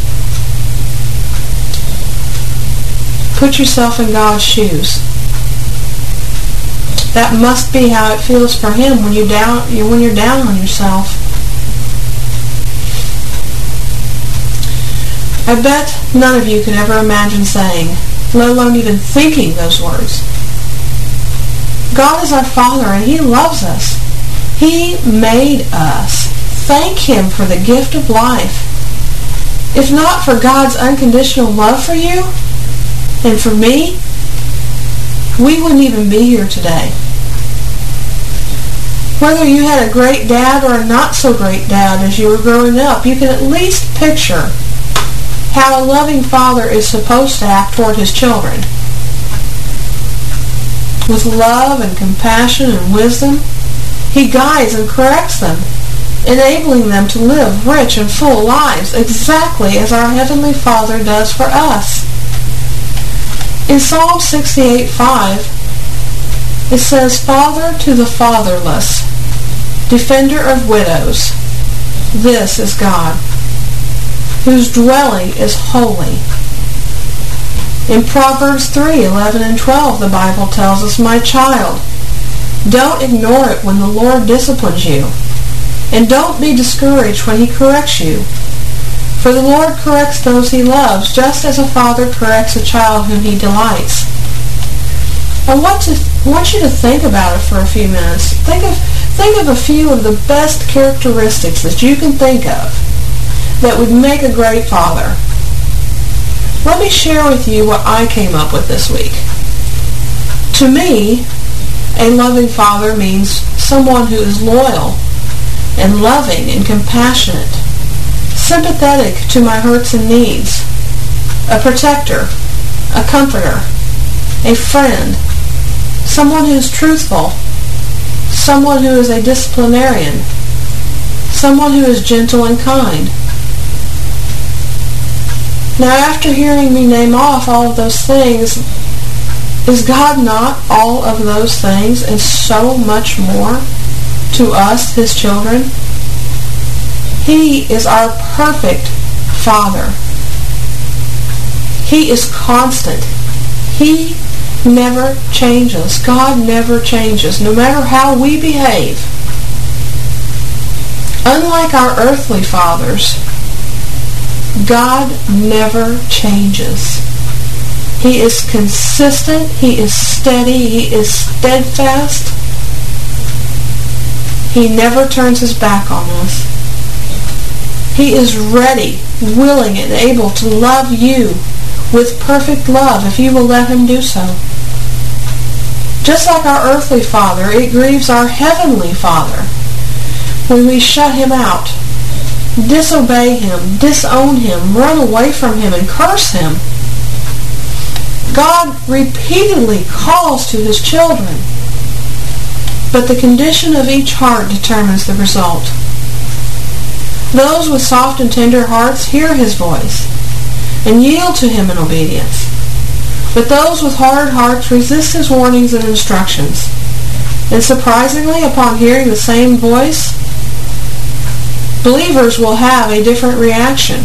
Put yourself in God's shoes. That must be how it feels for Him when you down when you're down on yourself. I bet none of you can ever imagine saying, let alone even thinking those words. God is our Father and He loves us. He made us. Thank Him for the gift of life. If not for God's unconditional love for you and for me, we wouldn't even be here today. Whether you had a great dad or a not so great dad as you were growing up, you can at least picture how a loving father is supposed to act toward his children. With love and compassion and wisdom, He guides and corrects them, enabling them to live rich and full lives, exactly as our Heavenly Father does for us. In Psalm sixty-eight five, it says, Father to the fatherless, defender of widows, this is God, whose dwelling is holy. In Proverbs three eleven and twelve, the Bible tells us, my child, don't ignore it when the Lord disciplines you, and don't be discouraged when He corrects you. For the Lord corrects those He loves, just as a father corrects a child whom He delights. I want to want you to think about it for a few minutes. Think of think of a few of the best characteristics that you can think of that would make a great father. Let me share with you what I came up with this week. To me, a loving father means someone who is loyal and loving and compassionate, sympathetic to my hurts and needs, a protector, a comforter, a friend, someone who is truthful, someone who is a disciplinarian, someone who is gentle and kind. Now, after hearing me name off all of those things, is God not all of those things and so much more to us, His children? He is our perfect Father. He is constant. He never changes. God never changes, no matter how we behave. Unlike our earthly fathers, God never changes. He is consistent. He is steady. He is steadfast. He never turns His back on us. He is ready, willing, and able to love you with perfect love if you will let Him do so. Just like our earthly Father, it grieves our Heavenly Father when we shut Him out, disobey him, disown him, run away from him, and curse him. God repeatedly calls to his children, but the condition of each heart determines the result. Those with soft and tender hearts hear his voice and yield to him in obedience, but those with hard hearts resist his warnings and instructions, and surprisingly, upon hearing the same voice, believers will have a different reaction.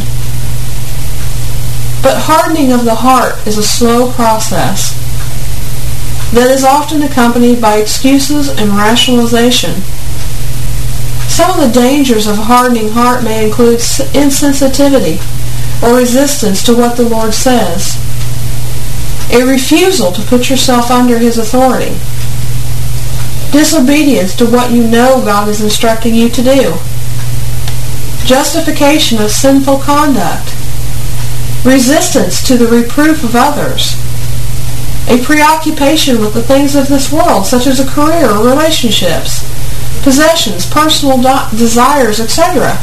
But hardening of the heart is a slow process that is often accompanied by excuses and rationalization. Some of the dangers of a hardening heart may include insensitivity or resistance to what the Lord says, a refusal to put yourself under his authority, disobedience to what you know God is instructing you to do, justification of sinful conduct, resistance to the reproof of others, a preoccupation with the things of this world, such as a career or relationships, possessions, personal do- desires, et cetera.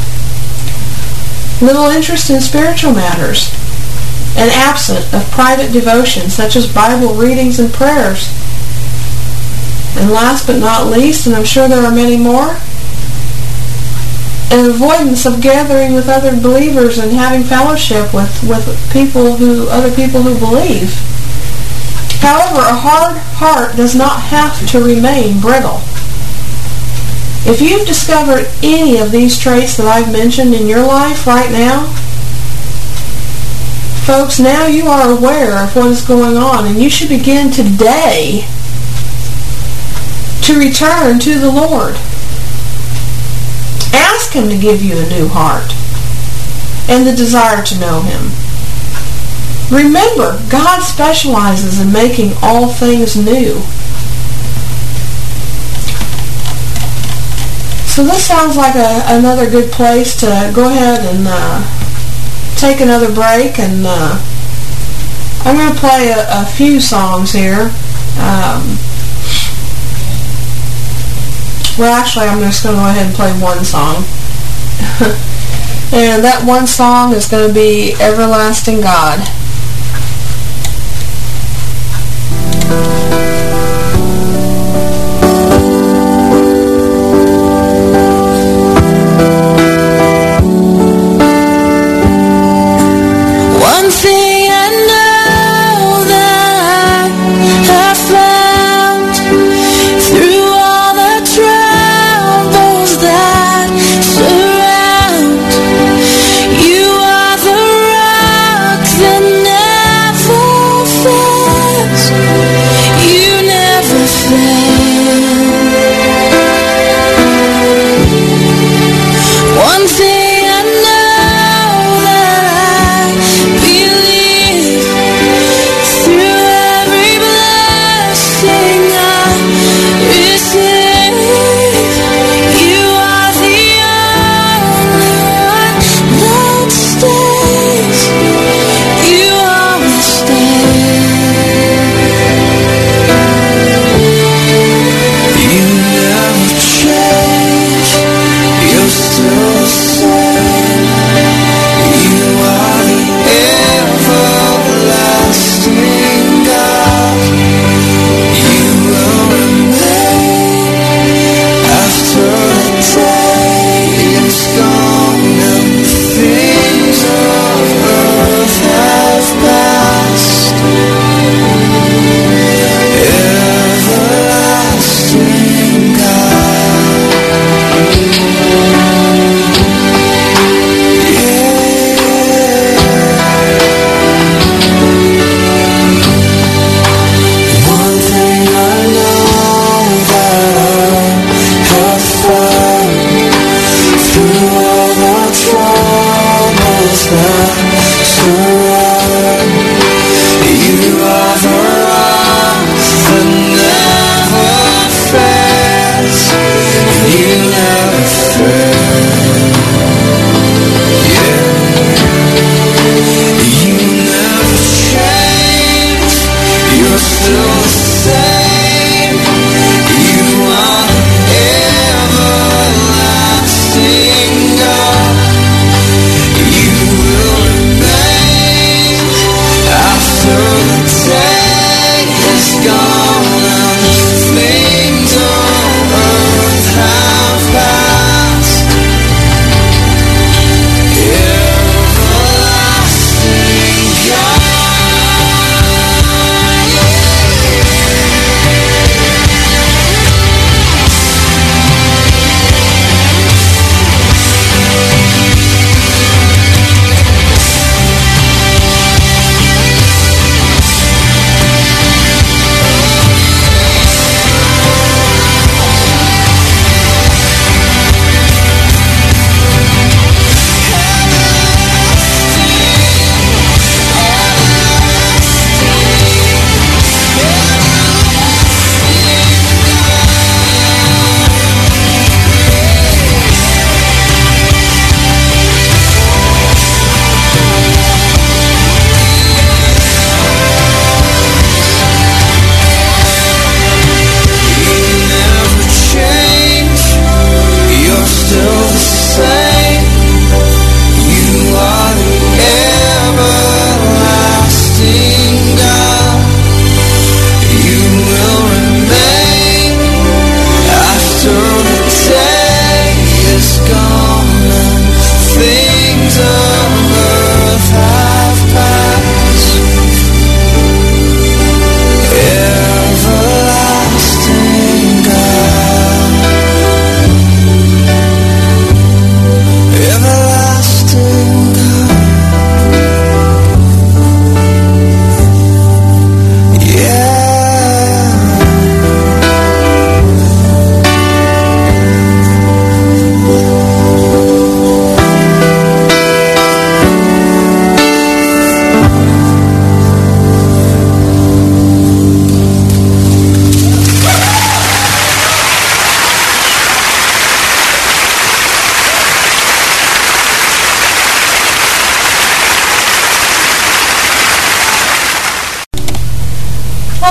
Little interest in spiritual matters, and absent of private devotion, such as Bible readings and prayers. And last but not least, and I'm sure there are many more, an avoidance of gathering with other believers and having fellowship with, with people who, other people who believe. However, a hard heart does not have to remain brittle. If you've discovered any of these traits that I've mentioned in your life right now, folks, now you are aware of what is going on, and you should begin today to return to the Lord. Ask him to give you a new heart and the desire to know him. Remember, God specializes in making all things new. So this sounds like a, another good place to go ahead and uh, take another break. And uh, I'm going to play a, a few songs here. Um, Well, actually, I'm just going to go ahead and play one song. And that one song is going to be Everlasting God. One thing I know that I found through all the troubles that surround you, are the rock that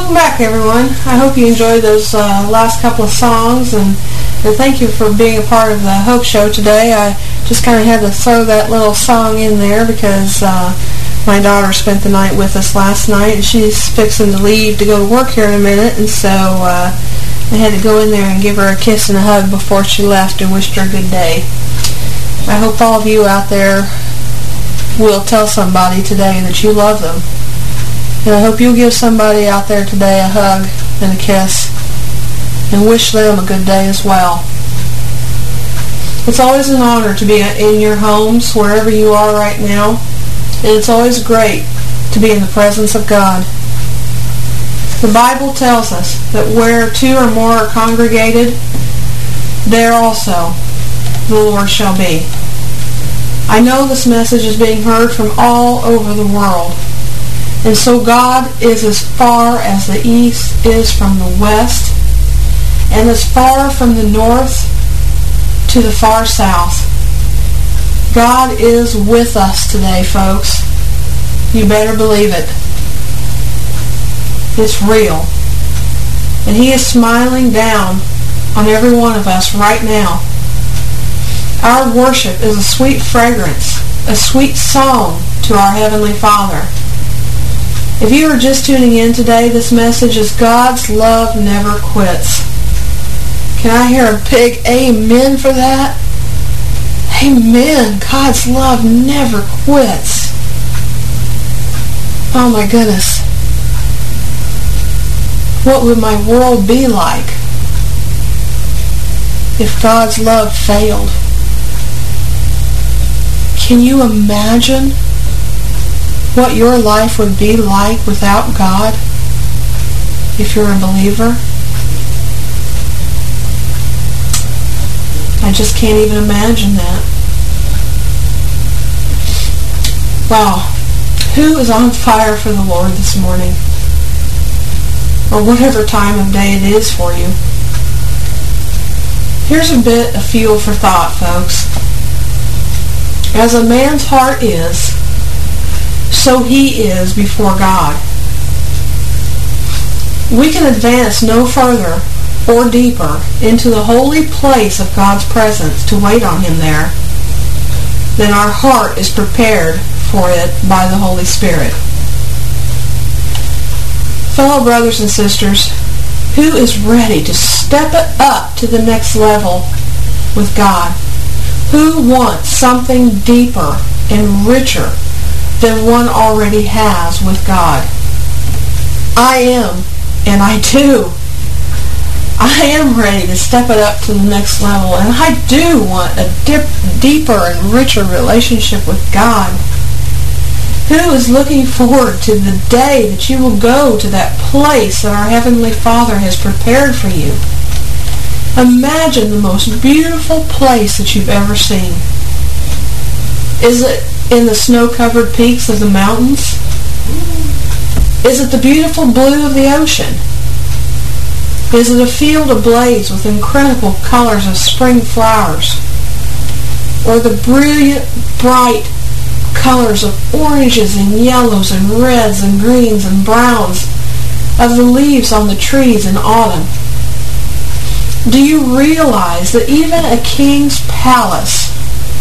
welcome back, everyone. I hope you enjoyed those uh, last couple of songs, and, and thank you for being a part of the Hope Show today. I just kind of had to throw that little song in there because uh, my daughter spent the night with us last night, and she's fixing to leave to go to work here in a minute, and so uh, I had to go in there and give her a kiss and a hug before she left and wished her a good day. I hope all of you out there will tell somebody today that you love them. And I hope you'll give somebody out there today a hug and a kiss and wish them a good day as well. It's always an honor to be in your homes, wherever you are right now. And it's always great to be in the presence of God. The Bible tells us that where two or more are congregated, there also the Lord shall be. I know this message is being heard from all over the world. And so God is as far as the east is from the west, and as far from the north to the far south. God is with us today, folks. You better believe it. It's real. And He is smiling down on every one of us right now. Our worship is a sweet fragrance, a sweet song to our Heavenly Father. If you are just tuning in today, this message is God's love never quits. Can I hear a big amen for that? Amen. God's love never quits. Oh my goodness. What would my world be like if God's love failed? Can you imagine what your life would be like without God if you're a believer? I just can't even imagine that. Wow. Who is on fire for the Lord this morning? Or whatever time of day it is for you. Here's a bit of fuel for thought, folks. As a man's heart is, so he is before God. We can advance no further or deeper into the holy place of God's presence to wait on Him there than our heart is prepared for it by the Holy Spirit. Fellow brothers and sisters, who is ready to step it up to the next level with God? Who wants something deeper and richer than one already has with God? I am, and I do. I am ready to step it up to the next level, and I do want a dip, deeper and richer relationship with God. Who is looking forward to the day that you will go to that place that our Heavenly Father has prepared for you? Imagine the most beautiful place that you've ever seen. Is it in the snow-covered peaks of the mountains? Is it the beautiful blue of the ocean? Is it a field ablaze with incredible colors of spring flowers? Or the brilliant, bright colors of oranges and yellows and reds and greens and browns of the leaves on the trees in autumn? Do you realize that even a king's palace,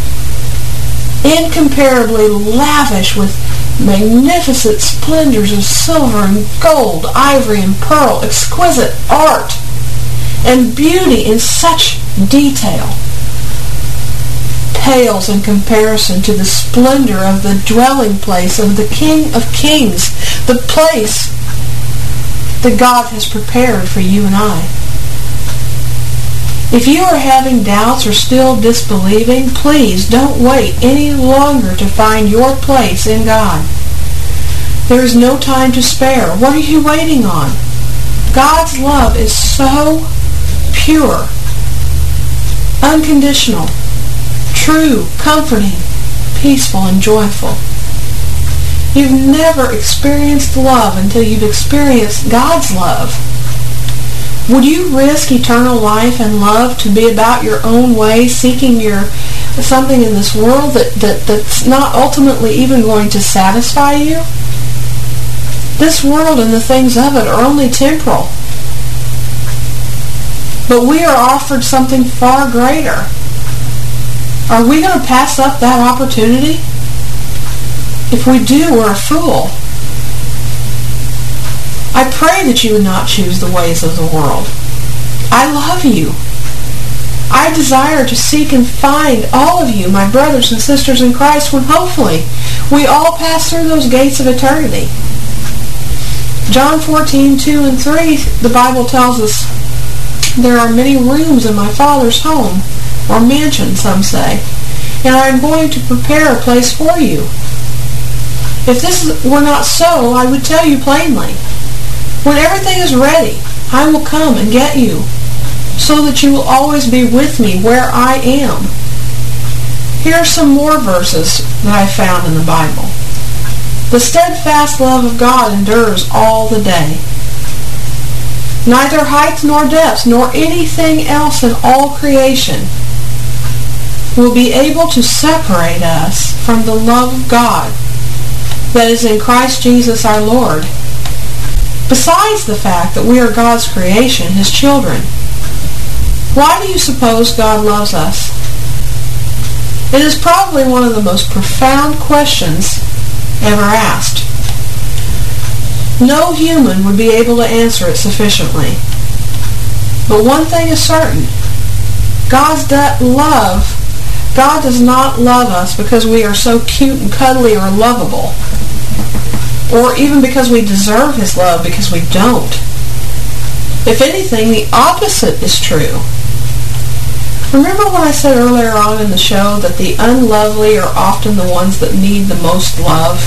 incomparably lavish with magnificent splendors of silver and gold, ivory and pearl, exquisite art, and beauty in such detail, pales in comparison to the splendor of the dwelling place of the King of Kings, the place that God has prepared for you and I. If you are having doubts or still disbelieving, please don't wait any longer to find your place in God. There is no time to spare. What are you waiting on? God's love is so pure, unconditional, true, comforting, peaceful, and joyful. You've never experienced love until you've experienced God's love. Would you risk eternal life and love to be about your own way, seeking your something in this world that, that, that's not ultimately even going to satisfy you? This world and the things of it are only temporal. But we are offered something far greater. Are we going to pass up that opportunity? If we do, we're a fool. I pray that you would not choose the ways of the world. I love you. I desire to seek and find all of you, my brothers and sisters in Christ, when hopefully we all pass through those gates of eternity. John fourteen, two and three, the Bible tells us, there are many rooms in my Father's home, or mansion, some say, and I am going to prepare a place for you. If this were not so, I would tell you plainly. When everything is ready, I will come and get you, so that you will always be with me where I am. Here are some more verses that I found in the Bible. The steadfast love of God endures all the day. Neither height nor depth nor anything else in all creation will be able to separate us from the love of God that is in Christ Jesus our Lord. Besides the fact that we are God's creation, His children, why do you suppose God loves us? It is probably one of the most profound questions ever asked. No human would be able to answer it sufficiently. But one thing is certain. God's de- love, God does not love us because we are so cute and cuddly or lovable, or even because we deserve His love, because we don't. If anything, the opposite is true. Remember when I said earlier on in the show that the unlovely are often the ones that need the most love?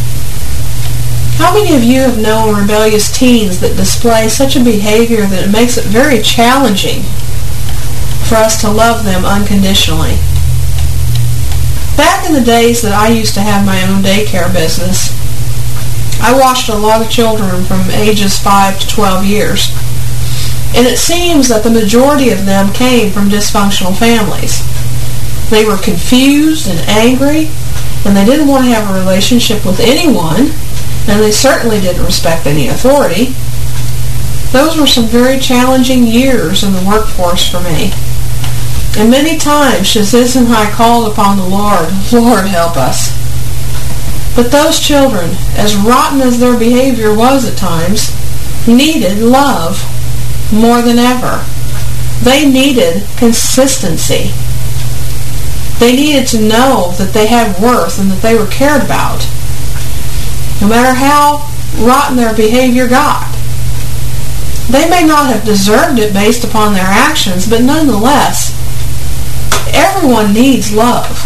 How many of you have known rebellious teens that display such a behavior that it makes it very challenging for us to love them unconditionally? Back in the days that I used to have my own daycare business, I watched a lot of children from ages five to twelve years. And it seems that the majority of them came from dysfunctional families. They were confused and angry, and they didn't want to have a relationship with anyone, and they certainly didn't respect any authority. Those were some very challenging years in the workforce for me. And many times Shaziz and I called upon the Lord, Lord, help us. But those children, as rotten as their behavior was at times, needed love more than ever. They needed consistency. They needed to know that they had worth and that they were cared about, no matter how rotten their behavior got. They may not have deserved it based upon their actions, but nonetheless, everyone needs love.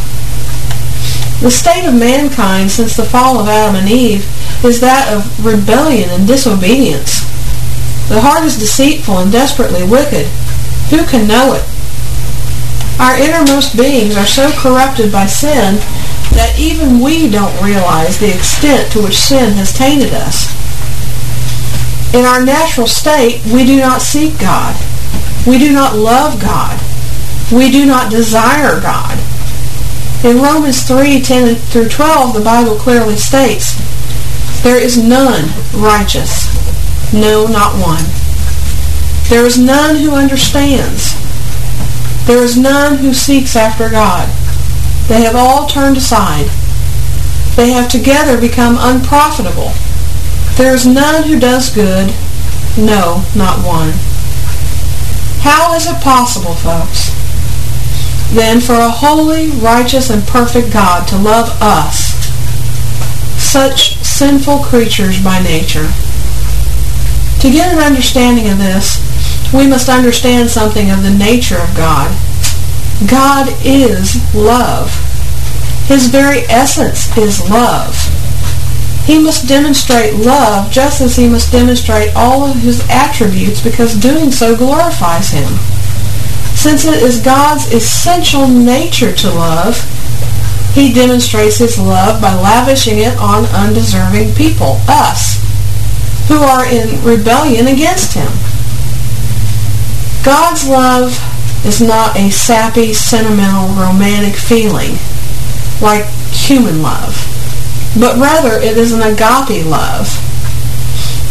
The state of mankind since the fall of Adam and Eve is that of rebellion and disobedience. The heart is deceitful and desperately wicked. Who can know it? Our innermost beings are so corrupted by sin that even we don't realize the extent to which sin has tainted us. In our natural state, we do not seek God. We do not love God. We do not desire God. In Romans three, ten through twelve, the Bible clearly states, there is none righteous, no, not one. There is none who understands. There is none who seeks after God. They have all turned aside. They have together become unprofitable. There is none who does good, no, not one. How is it possible, folks, then for a holy, righteous, and perfect God to love us, such sinful creatures by nature? To get an understanding of this, we must understand something of the nature of God. God is love. His very essence is love. He must demonstrate love just as he must demonstrate all of his attributes, because doing so glorifies him. Since it is God's essential nature to love, he demonstrates his love by lavishing it on undeserving people, us, who are in rebellion against him. God's love is not a sappy, sentimental, romantic feeling like human love, but rather it is an agape love.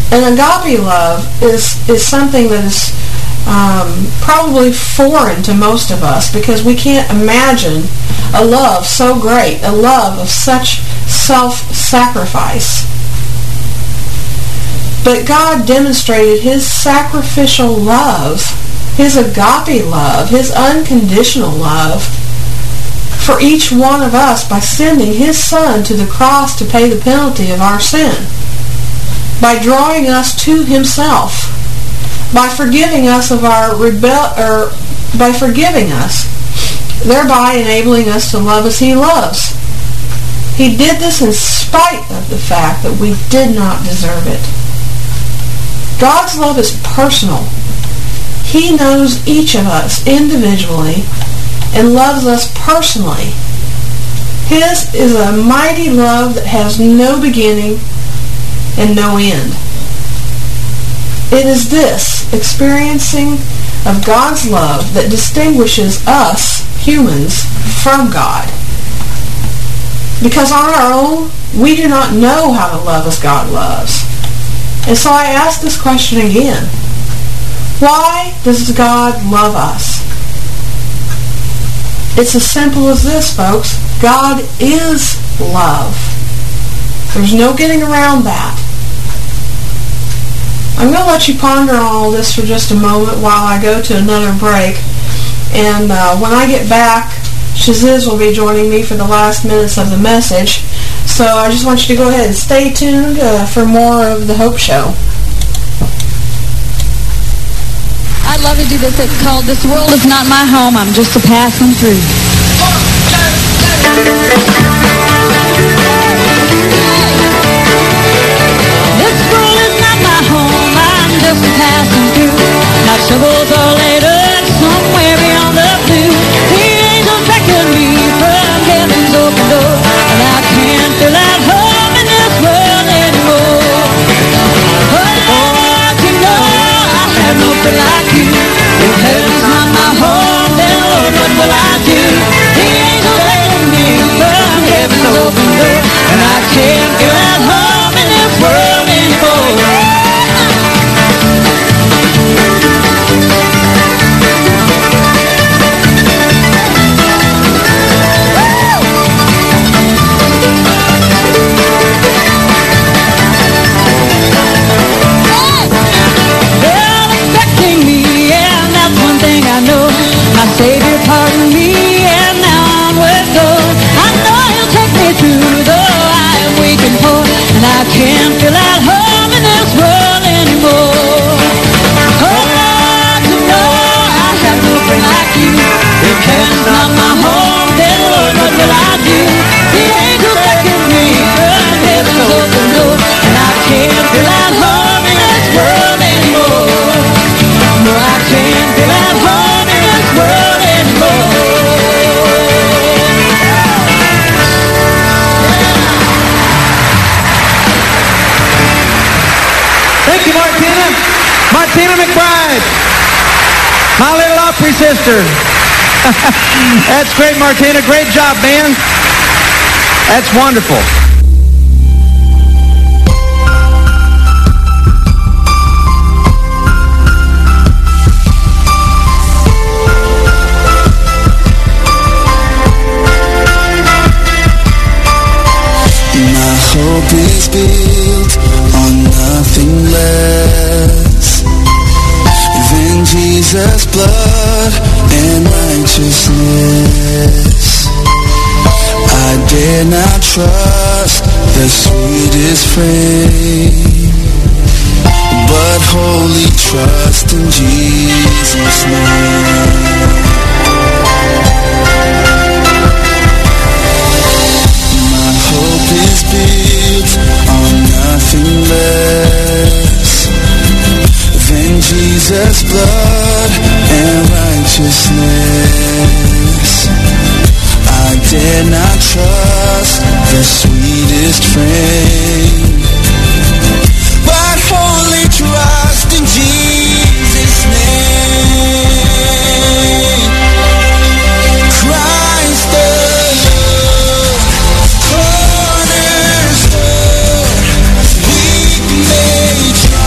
And agape love is, is something that is um, probably foreign to most of us, because we can't imagine a love so great, a love of such self-sacrifice. But God demonstrated His sacrificial love, His agape love, His unconditional love for each one of us by sending His Son to the cross to pay the penalty of our sin, by drawing us to Himself, by forgiving us of our rebel, or by forgiving us, thereby enabling us to love as He loves. He did this in spite of the fact that we did not deserve it. God's love is personal. He knows each of us individually and loves us personally. His is a mighty love that has no beginning and no end. It is this experiencing of God's love that distinguishes us, humans, from God. Because on our own, we do not know how to love as God loves. And so I ask this question again. Why does God love us? It's as simple as this, folks. God is love. There's no getting around that. I'm going to let you ponder on all this for just a moment while I go to another break. And uh, when I get back, Shaziz will be joining me for the last minutes of the message. So I just want you to go ahead and stay tuned uh, for more of The Hope Show. I'd love to do this. It's called This World Is Not My Home. I'm Just a Passing Through. This world is not my home. I'm just a passing through. My troubles are laid up somewhere beyond the blue. The angels beckon me from heaven's open door, and I can't feel at home in this world anymore. Oh, Lord, you know I have no friend like you. If heaven's not my home, then Lord, what will I do? The angels beckon me from heaven's open door, and I can't feel at home in this world anymore. Savior pardoned me, and now onward go. I know He'll take me through, though I am weak and poor, and I can't feel at home in this world anymore. Oh, Lord, to know I have no friend like you. If heaven's not my home, then Lord, what will I do? The angels beckon me from heaven's open door, and I can't feel at home in this world anymore. No, I can't feel at home in this world. Thank you, Martina. Martina McBride, my little Opry sister. That's great, Martina. Great job, man. That's wonderful. My hope is built on nothing less than Jesus' blood and righteousness. I dare not trust the sweetest frame, but wholly trust in Jesus' name. Hope is built on nothing less than Jesus' blood and righteousness. I dare not trust the sweetest frame, but wholly trust in Jesus' name. Christ the Lord, cornerstone, weak made strong.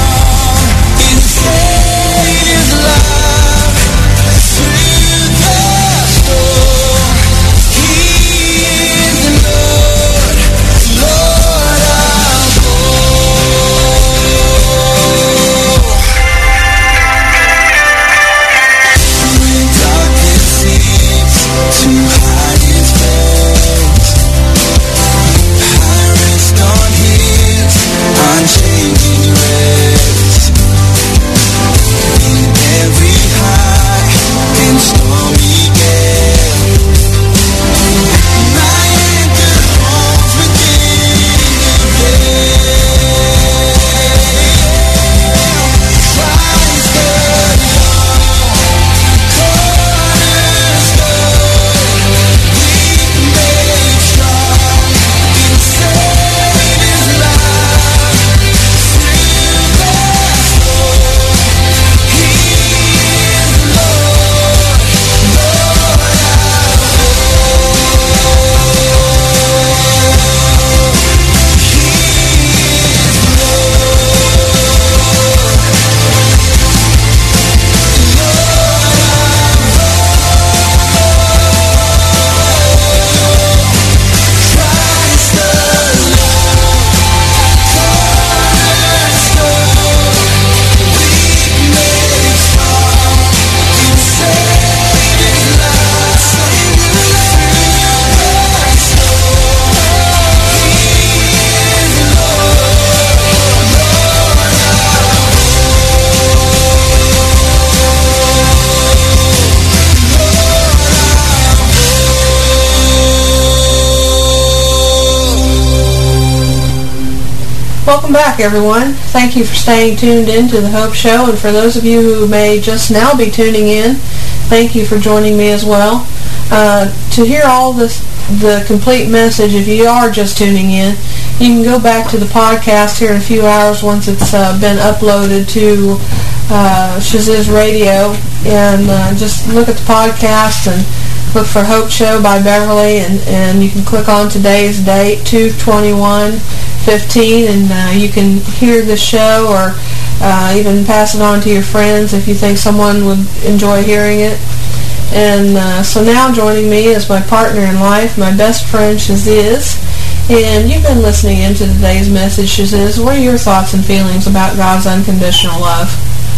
Welcome back, everyone. Thank you for staying tuned in to The Hope Show, and for those of you who may just now be tuning in, thank you for joining me as well. Uh, to hear all this, the complete message, if you are just tuning in, you can go back to the podcast here in a few hours once it's uh, been uploaded to uh, Shaziz Radio, and uh, just look at the podcast and look for Hope Show by Beverly, and, and you can click on today's date, two twenty-one fifteen, and uh, you can hear the show, or uh, even pass it on to your friends if you think someone would enjoy hearing it. And uh, so now joining me is my partner in life, my best friend Shaziz, and you've been listening into today's message. Shaziz, what are your thoughts and feelings about God's unconditional love?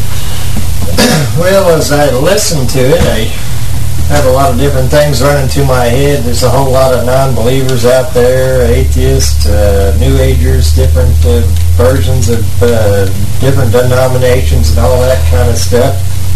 Well, as I listen to it, I have a lot of different things running through my head. There's a whole lot of non-believers out there, atheists, uh, New Agers, different uh, versions of uh, different denominations and all that kind of stuff.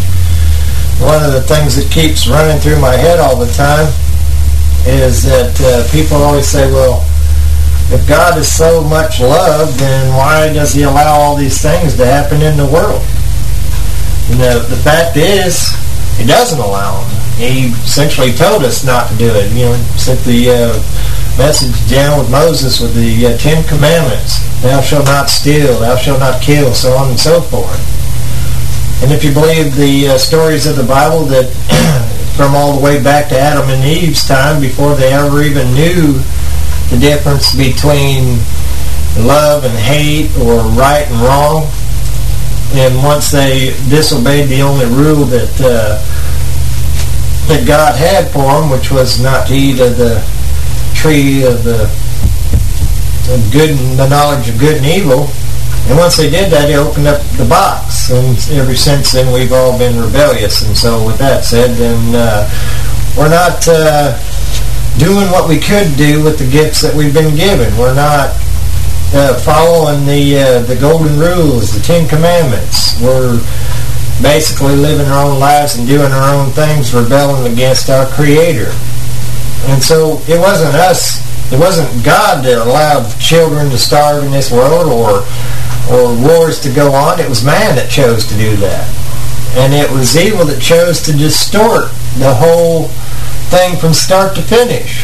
One of the things that keeps running through my head all the time is that uh, people always say, well, if God is so much love, then why does he allow all these things to happen in the world? You know, the fact is, he doesn't allow them. He essentially told us not to do it. You know, sent the uh, message down with Moses with the uh, Ten Commandments. Thou shalt not steal, thou shalt not kill, so on and so forth. And if you believe the uh, stories of the Bible, that from all the way back to Adam and Eve's time, before they ever even knew the difference between love and hate, or right and wrong, and once they disobeyed the only rule that uh, that God had for them, which was not to eat of the tree of the of good and the knowledge of good and evil, and once they did that, he opened up the box, and ever since then we've all been rebellious. And so with that said, then uh, we're not uh, doing what we could do with the gifts that we've been given. We're not uh, following the uh, the golden rules, the Ten Commandments. We're basically living our own lives and doing our own things, rebelling against our Creator. And so it wasn't us, it wasn't God that allowed children to starve in this world, or or wars to go on. It was man that chose to do that. And it was evil that chose to distort the whole thing from start to finish.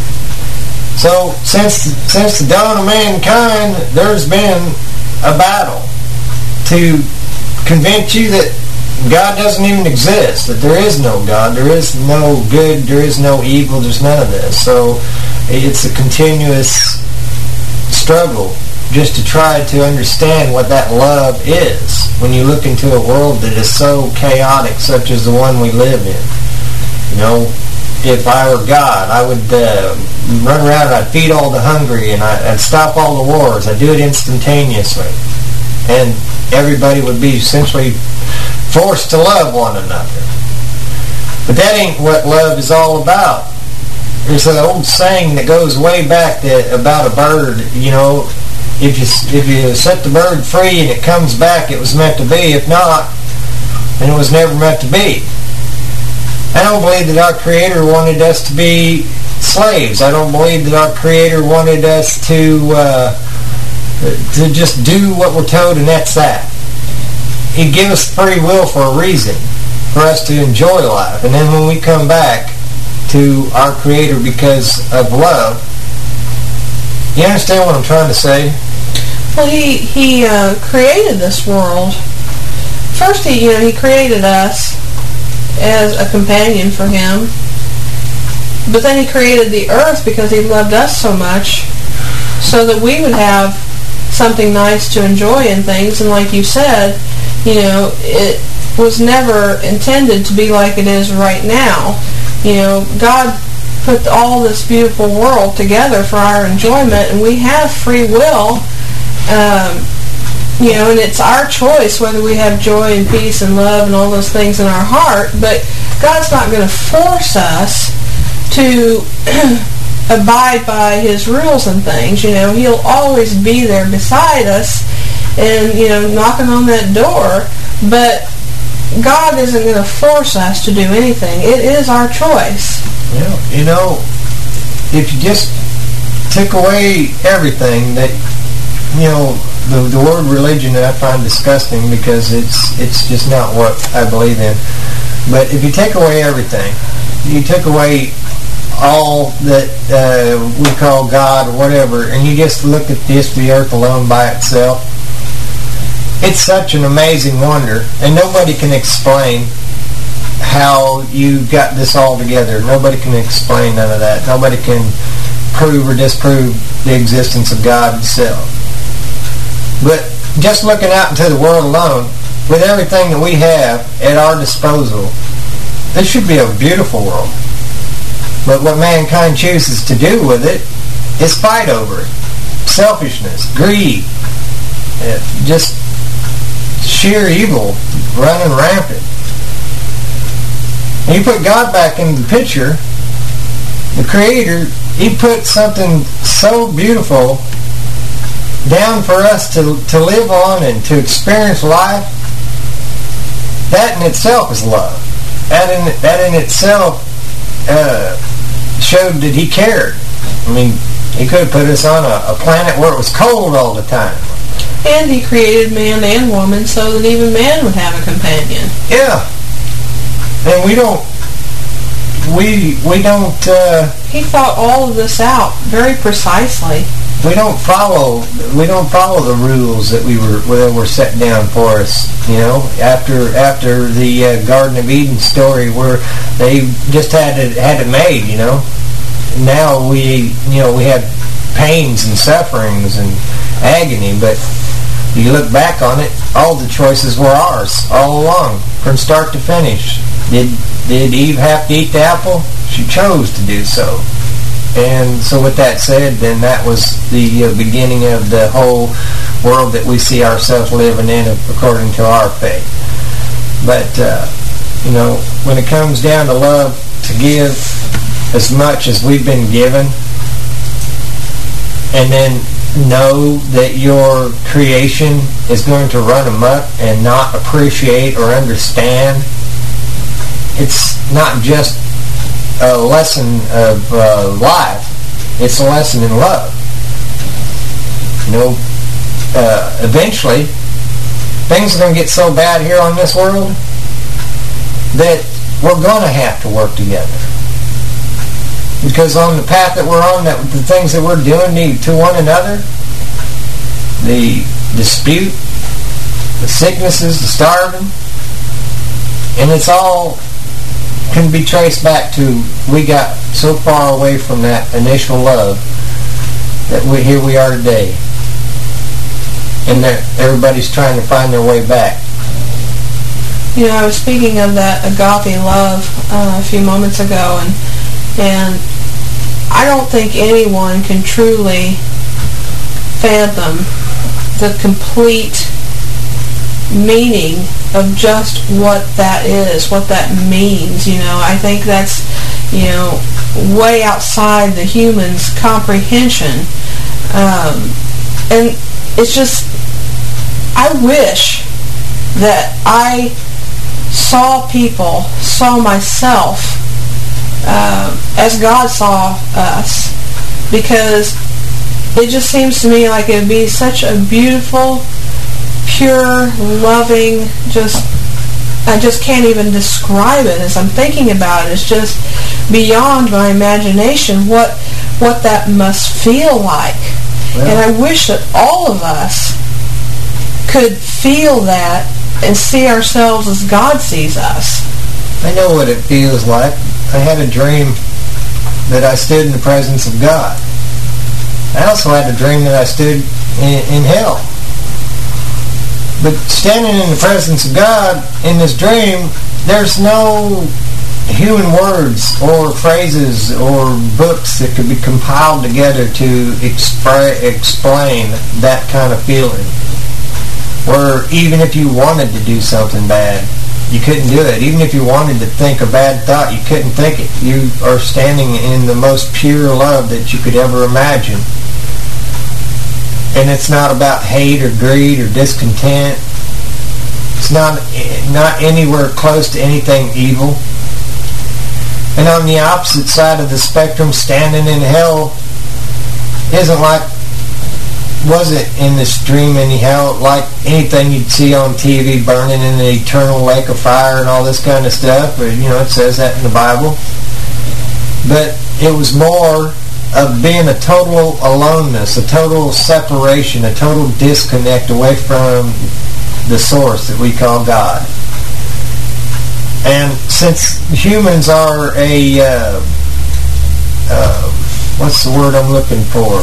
So since since the dawn of mankind, there's been a battle to convince you that God doesn't even exist, that there is no God, there is no good, there is no evil, there's none of this. So it's a continuous struggle just to try to understand what that love is when you look into a world that is so chaotic, such as the one we live in. You know, if I were God, I would uh, run around and I'd feed all the hungry, and I'd, I'd stop all the wars. I'd do it instantaneously. And everybody would be essentially forced to love one another. But that ain't what love is all about. There's an old saying that goes way back that, about a bird, you know, if you if you set the bird free and it comes back, it was meant to be. If not, then it was never meant to be. I don't believe that our Creator wanted us to be slaves. I don't believe that our Creator wanted us to uh, to just do what we're told, and that's that. He gave us free will for a reason, for us to enjoy life. And then when we come back to our Creator because of love, you understand what I'm trying to say? Well, he he uh, created this world. First, he you know he created us as a companion for him, but then he created the earth because he loved us so much, so that we would have something nice to enjoy in things. And like you said, you know, it was never intended to be like it is right now. You know, God put all this beautiful world together for our enjoyment, and we have free will. Um, you know, and it's our choice whether we have joy and peace and love and all those things in our heart. But God's not going to force us to abide by his rules and things. You know, he'll always be there beside us and, you know, knocking on that door. But God isn't going to force us to do anything. It is our choice. Well, you know, if you just took away everything that, you know, the, the word religion that I find disgusting because it's it's just not what I believe in. But if you take away everything, you took away all that uh, we call God or whatever, and you just look at this, the earth alone by itself, it's such an amazing wonder, and nobody can explain how you got this all together. Nobody can explain none of that. Nobody can prove or disprove the existence of God himself. But just looking out into the world alone, with everything that we have at our disposal, this should be a beautiful world. But what mankind chooses to do with it is fight over it. Selfishness, greed, uh, just sheer evil running rampant. And you put God back in the picture, the Creator, he put something so beautiful down for us to, to live on and to experience life. That in itself is love. That in, that in itself uh, showed that he cared. I mean, he could have put us on a, a planet where it was cold all the time. And he created man and woman so that even man would have a companion. Yeah. And we don't, we we don't, uh, He thought all of this out very precisely. we don't follow, we don't follow the rules that we were, that were set down for us, you know, after, after the uh, Garden of Eden story where they just had it, had it made, you know. Now we, you know, we have pains and sufferings and agony, but you look back on it, all the choices were ours all along, from start to finish. Did did Eve have to eat the apple? She chose to do so. And so with that said, then that was the uh, beginning of the whole world that we see ourselves living in according to our faith. But, uh, you know, when it comes down to love, to give as much as we've been given, and then know that your creation is going to run amok and not appreciate or understand, it's not just a lesson of uh, life, it's a lesson in love. You know, uh, eventually things are going to get so bad here on this world that we're going to have to work together. Because on the path that we're on, that the things that we're doing to one another, the dispute, the sicknesses, the starving, and it's all can be traced back to we got so far away from that initial love that we here we are today, and that everybody's trying to find their way back. You know, I was speaking of that agape love uh, a few moments ago, and and I don't think anyone can truly fathom the complete meaning of just what that is, what that means. You know, I think that's, you know, way outside the human's comprehension. Um, and it's just, I wish that I saw people, saw myself uh, as God saw us, because it just seems to me like it would be such a beautiful, pure, loving, just, I just can't even describe it as I'm thinking about it. It's just beyond my imagination what what that must feel like. Well, and I wish that all of us could feel that and see ourselves as God sees us. I know what it feels like. I had a dream that I stood in the presence of God. I also had a dream that I stood in, in hell. But standing in the presence of God in this dream, there's no human words or phrases or books that could be compiled together to expre- explain that kind of feeling. Where even if you wanted to do something bad, you couldn't do it. Even if you wanted to think a bad thought, you couldn't think it. You are standing in the most pure love that you could ever imagine. And it's not about hate or greed or discontent. It's not not anywhere close to anything evil. And on the opposite side of the spectrum, standing in hell isn't like wasn't in this dream anyhow like anything you'd see on T V, burning in an eternal lake of fire and all this kind of stuff. But, you know, it says that in the Bible. But it was more of being a total aloneness, a total separation, a total disconnect away from the source that we call God. And since humans are a, uh, uh, what's the word I'm looking for?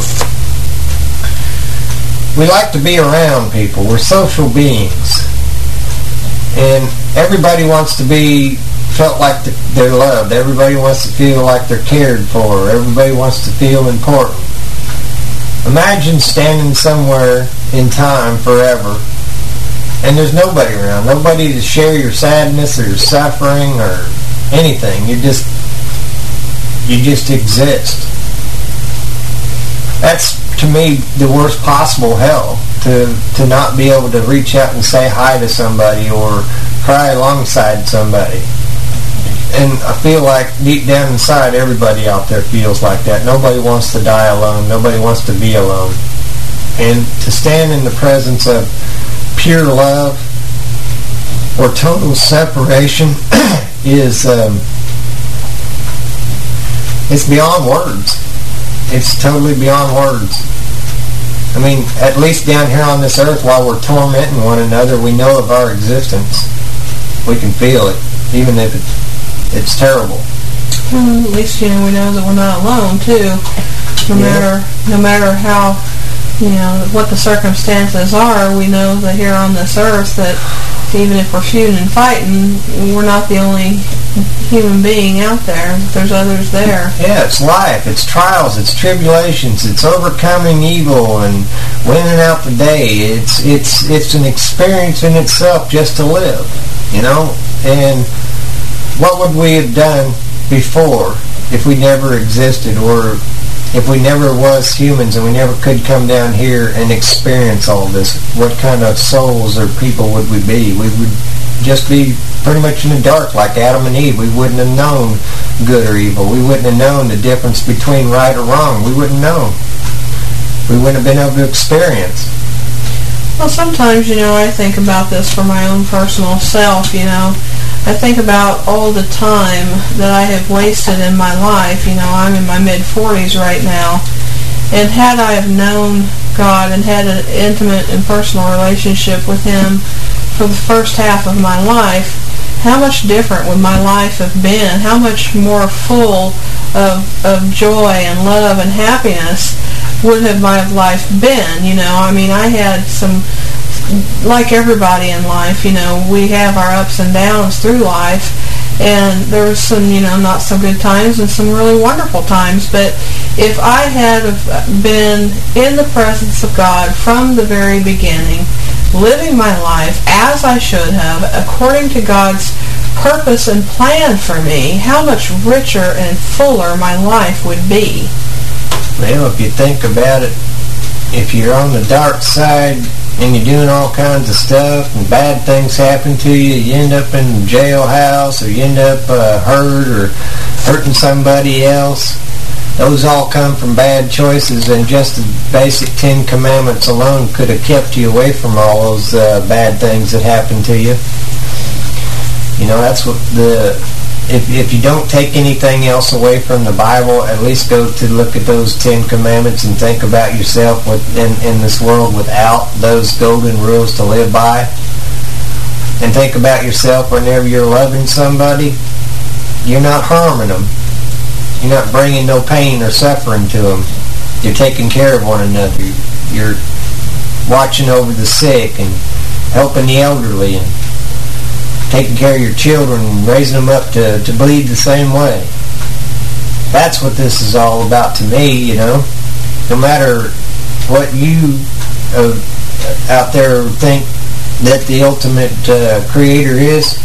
We like to be around people. We're social beings. And everybody wants to be felt like they're loved. Everybody wants to feel like they're cared for. Everybody wants to feel important. Imagine standing somewhere in time forever and there's nobody around. Nobody to share your sadness or your suffering or anything. You just you just exist. That's, to me, the worst possible hell, to to not be able to reach out and say hi to somebody or cry alongside somebody. And I feel like deep down inside, everybody out there feels like that. Nobody wants to die alone. Nobody wants to be alone. And to stand in the presence of pure love or total separation is um, it's beyond words. It's totally beyond words. I mean, at least down here on this earth, while we're tormenting one another, we know of our existence. We can feel it, even if it, it's terrible. Well, at least, you know, we know that we're not alone, too. No Yeah. matter, no matter how, you know, what the circumstances are, we know that here on this earth that even if we're feuding and fighting, we're not the only human being out there. There's others there. Yeah, it's life. It's trials. It's tribulations. It's overcoming evil and winning out the day. It's it's it's an experience in itself just to live, you know. And what would we have done before if we never existed, or if we never was humans and we never could come down here and experience all this? What kind of souls or people would we be? We would just be pretty much in the dark like Adam and Eve. We wouldn't have known good or evil. We wouldn't have known the difference between right or wrong. We wouldn't know. We wouldn't have been able to experience. Well, sometimes, you know, I think about this for my own personal self, you know. I think about all the time that I have wasted in my life. You know, I'm in my mid-forties right now. And had I have known God and had an intimate and personal relationship with Him for the first half of my life, how much different would my life have been? How much more full of, of joy and love and happiness would have my life been? You know, I mean, I had some, like everybody in life, you know, we have our ups and downs through life, and there was some, you know, not so good times and some really wonderful times. But if I had been in the presence of God from the very beginning, living my life as I should have, according to God's purpose and plan for me, how much richer and fuller my life would be. Well, if you think about it, if you're on the dark side and you're doing all kinds of stuff and bad things happen to you, you end up in the jailhouse, or you end up uh, hurt or hurting somebody else, those all come from bad choices, and just the basic Ten Commandments alone could have kept you away from all those uh, bad things that happened to you. You know, that's what the... If, if you don't take anything else away from the Bible, at least go to look at those Ten Commandments and think about yourself with, in, in this world without those golden rules to live by. And think about yourself whenever you're loving somebody. You're not harming them. You're not bringing no pain or suffering to them. You're taking care of one another. You're watching over the sick and helping the elderly and taking care of your children and raising them up to, to bleed the same way. That's what this is all about to me, you know. No matter what you uh, out there think that the ultimate uh, creator is,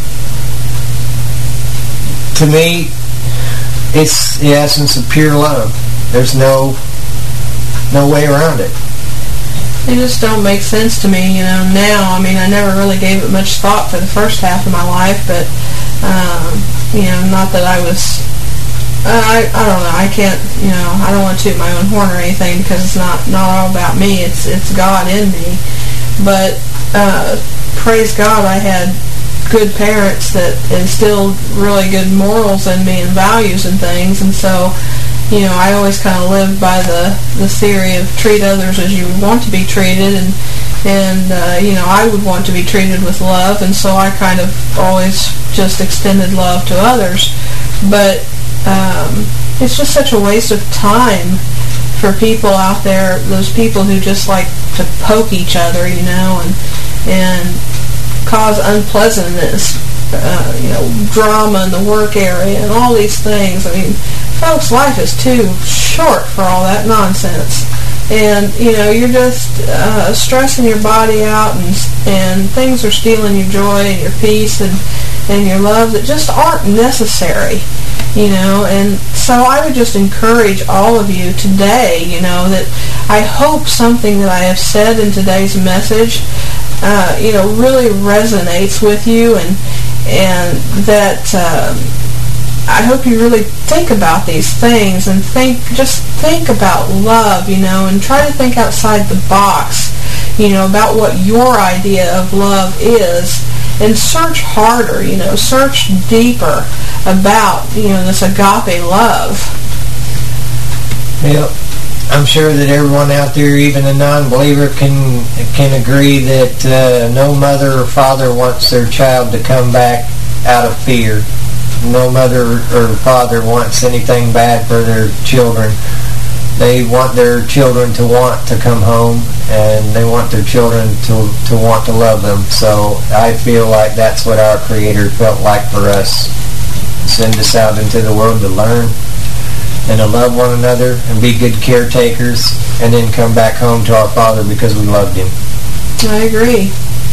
to me, it's the essence of pure love. There's no no way around it. They just don't make sense to me, you know, now. I mean, I never really gave it much thought for the first half of my life, but, um, you know, not that I was I, I don't know. I can't, you know, I don't want to toot my own horn or anything because it's not, not all about me. It's it's God in me. But uh, praise God, I had good parents that instilled really good morals in me and values and things. And so, you know, I always kind of lived by the, the theory of treat others as you would want to be treated. And, and uh, you know, I would want to be treated with love. And so I kind of always just extended love to others. But Um, it's just such a waste of time for people out there, those people who just like to poke each other, you know, and and cause unpleasantness, uh, you know, drama in the work area and all these things. I mean, folks, life is too short for all that nonsense. And, you know, you're just uh, stressing your body out, and and things are stealing your joy and your peace and, and your love that just aren't necessary. You know, and so I would just encourage all of you today, you know, that I hope something that I have said in today's message, uh, you know, really resonates with you, and and that um, I hope you really think about these things and think, just think about love, you know, and try to think outside the box, you know, about what your idea of love is. And search harder, you know, search deeper about, you know, this agape love. Yep. I'm sure that everyone out there, even a non-believer, can can agree that uh, no mother or father wants their child to come back out of fear. No mother or father wants anything bad for their children. They want their children to want to come home, and they want their children to, to want to love them. So I feel like that's what our Creator felt like for us. Send us out into the world to learn and to love one another and be good caretakers, and then come back home to our Father because we loved Him. I agree.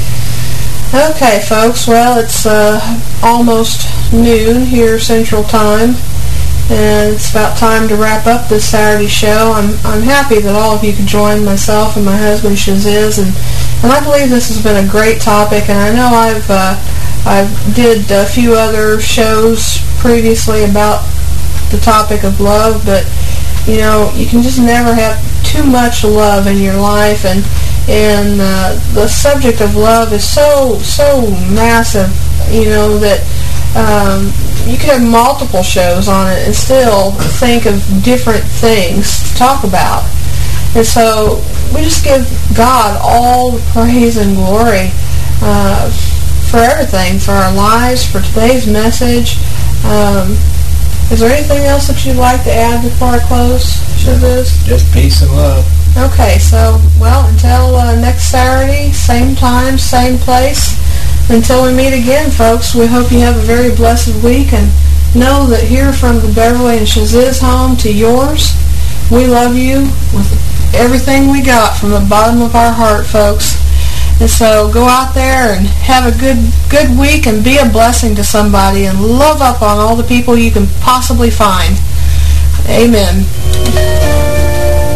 Okay, folks, well, it's uh, almost noon here Central Time, and it's about time to wrap up this Saturday show. I'm I'm happy that all of you could join myself and my husband Shaziz, and and I believe this has been a great topic. And I know I've uh, I've did a few other shows previously about the topic of love, but you know, you can just never have too much love in your life, and and uh, the subject of love is so so massive, you know, that Um, you could have multiple shows on it and still think of different things to talk about. And so we just give God all the praise and glory uh, for everything, for our lives, for today's message. Um, is there anything else that you'd like to add before I close, Shaziz? Just peace and love. Okay, so, well, until uh, next Saturday, same time, same place. Until we meet again, folks, we hope you have a very blessed week, and know that here from the Beverly and Shaziz home to yours, we love you with everything we got from the bottom of our heart, folks. And so go out there and have a good good week and be a blessing to somebody, and love up on all the people you can possibly find. Amen.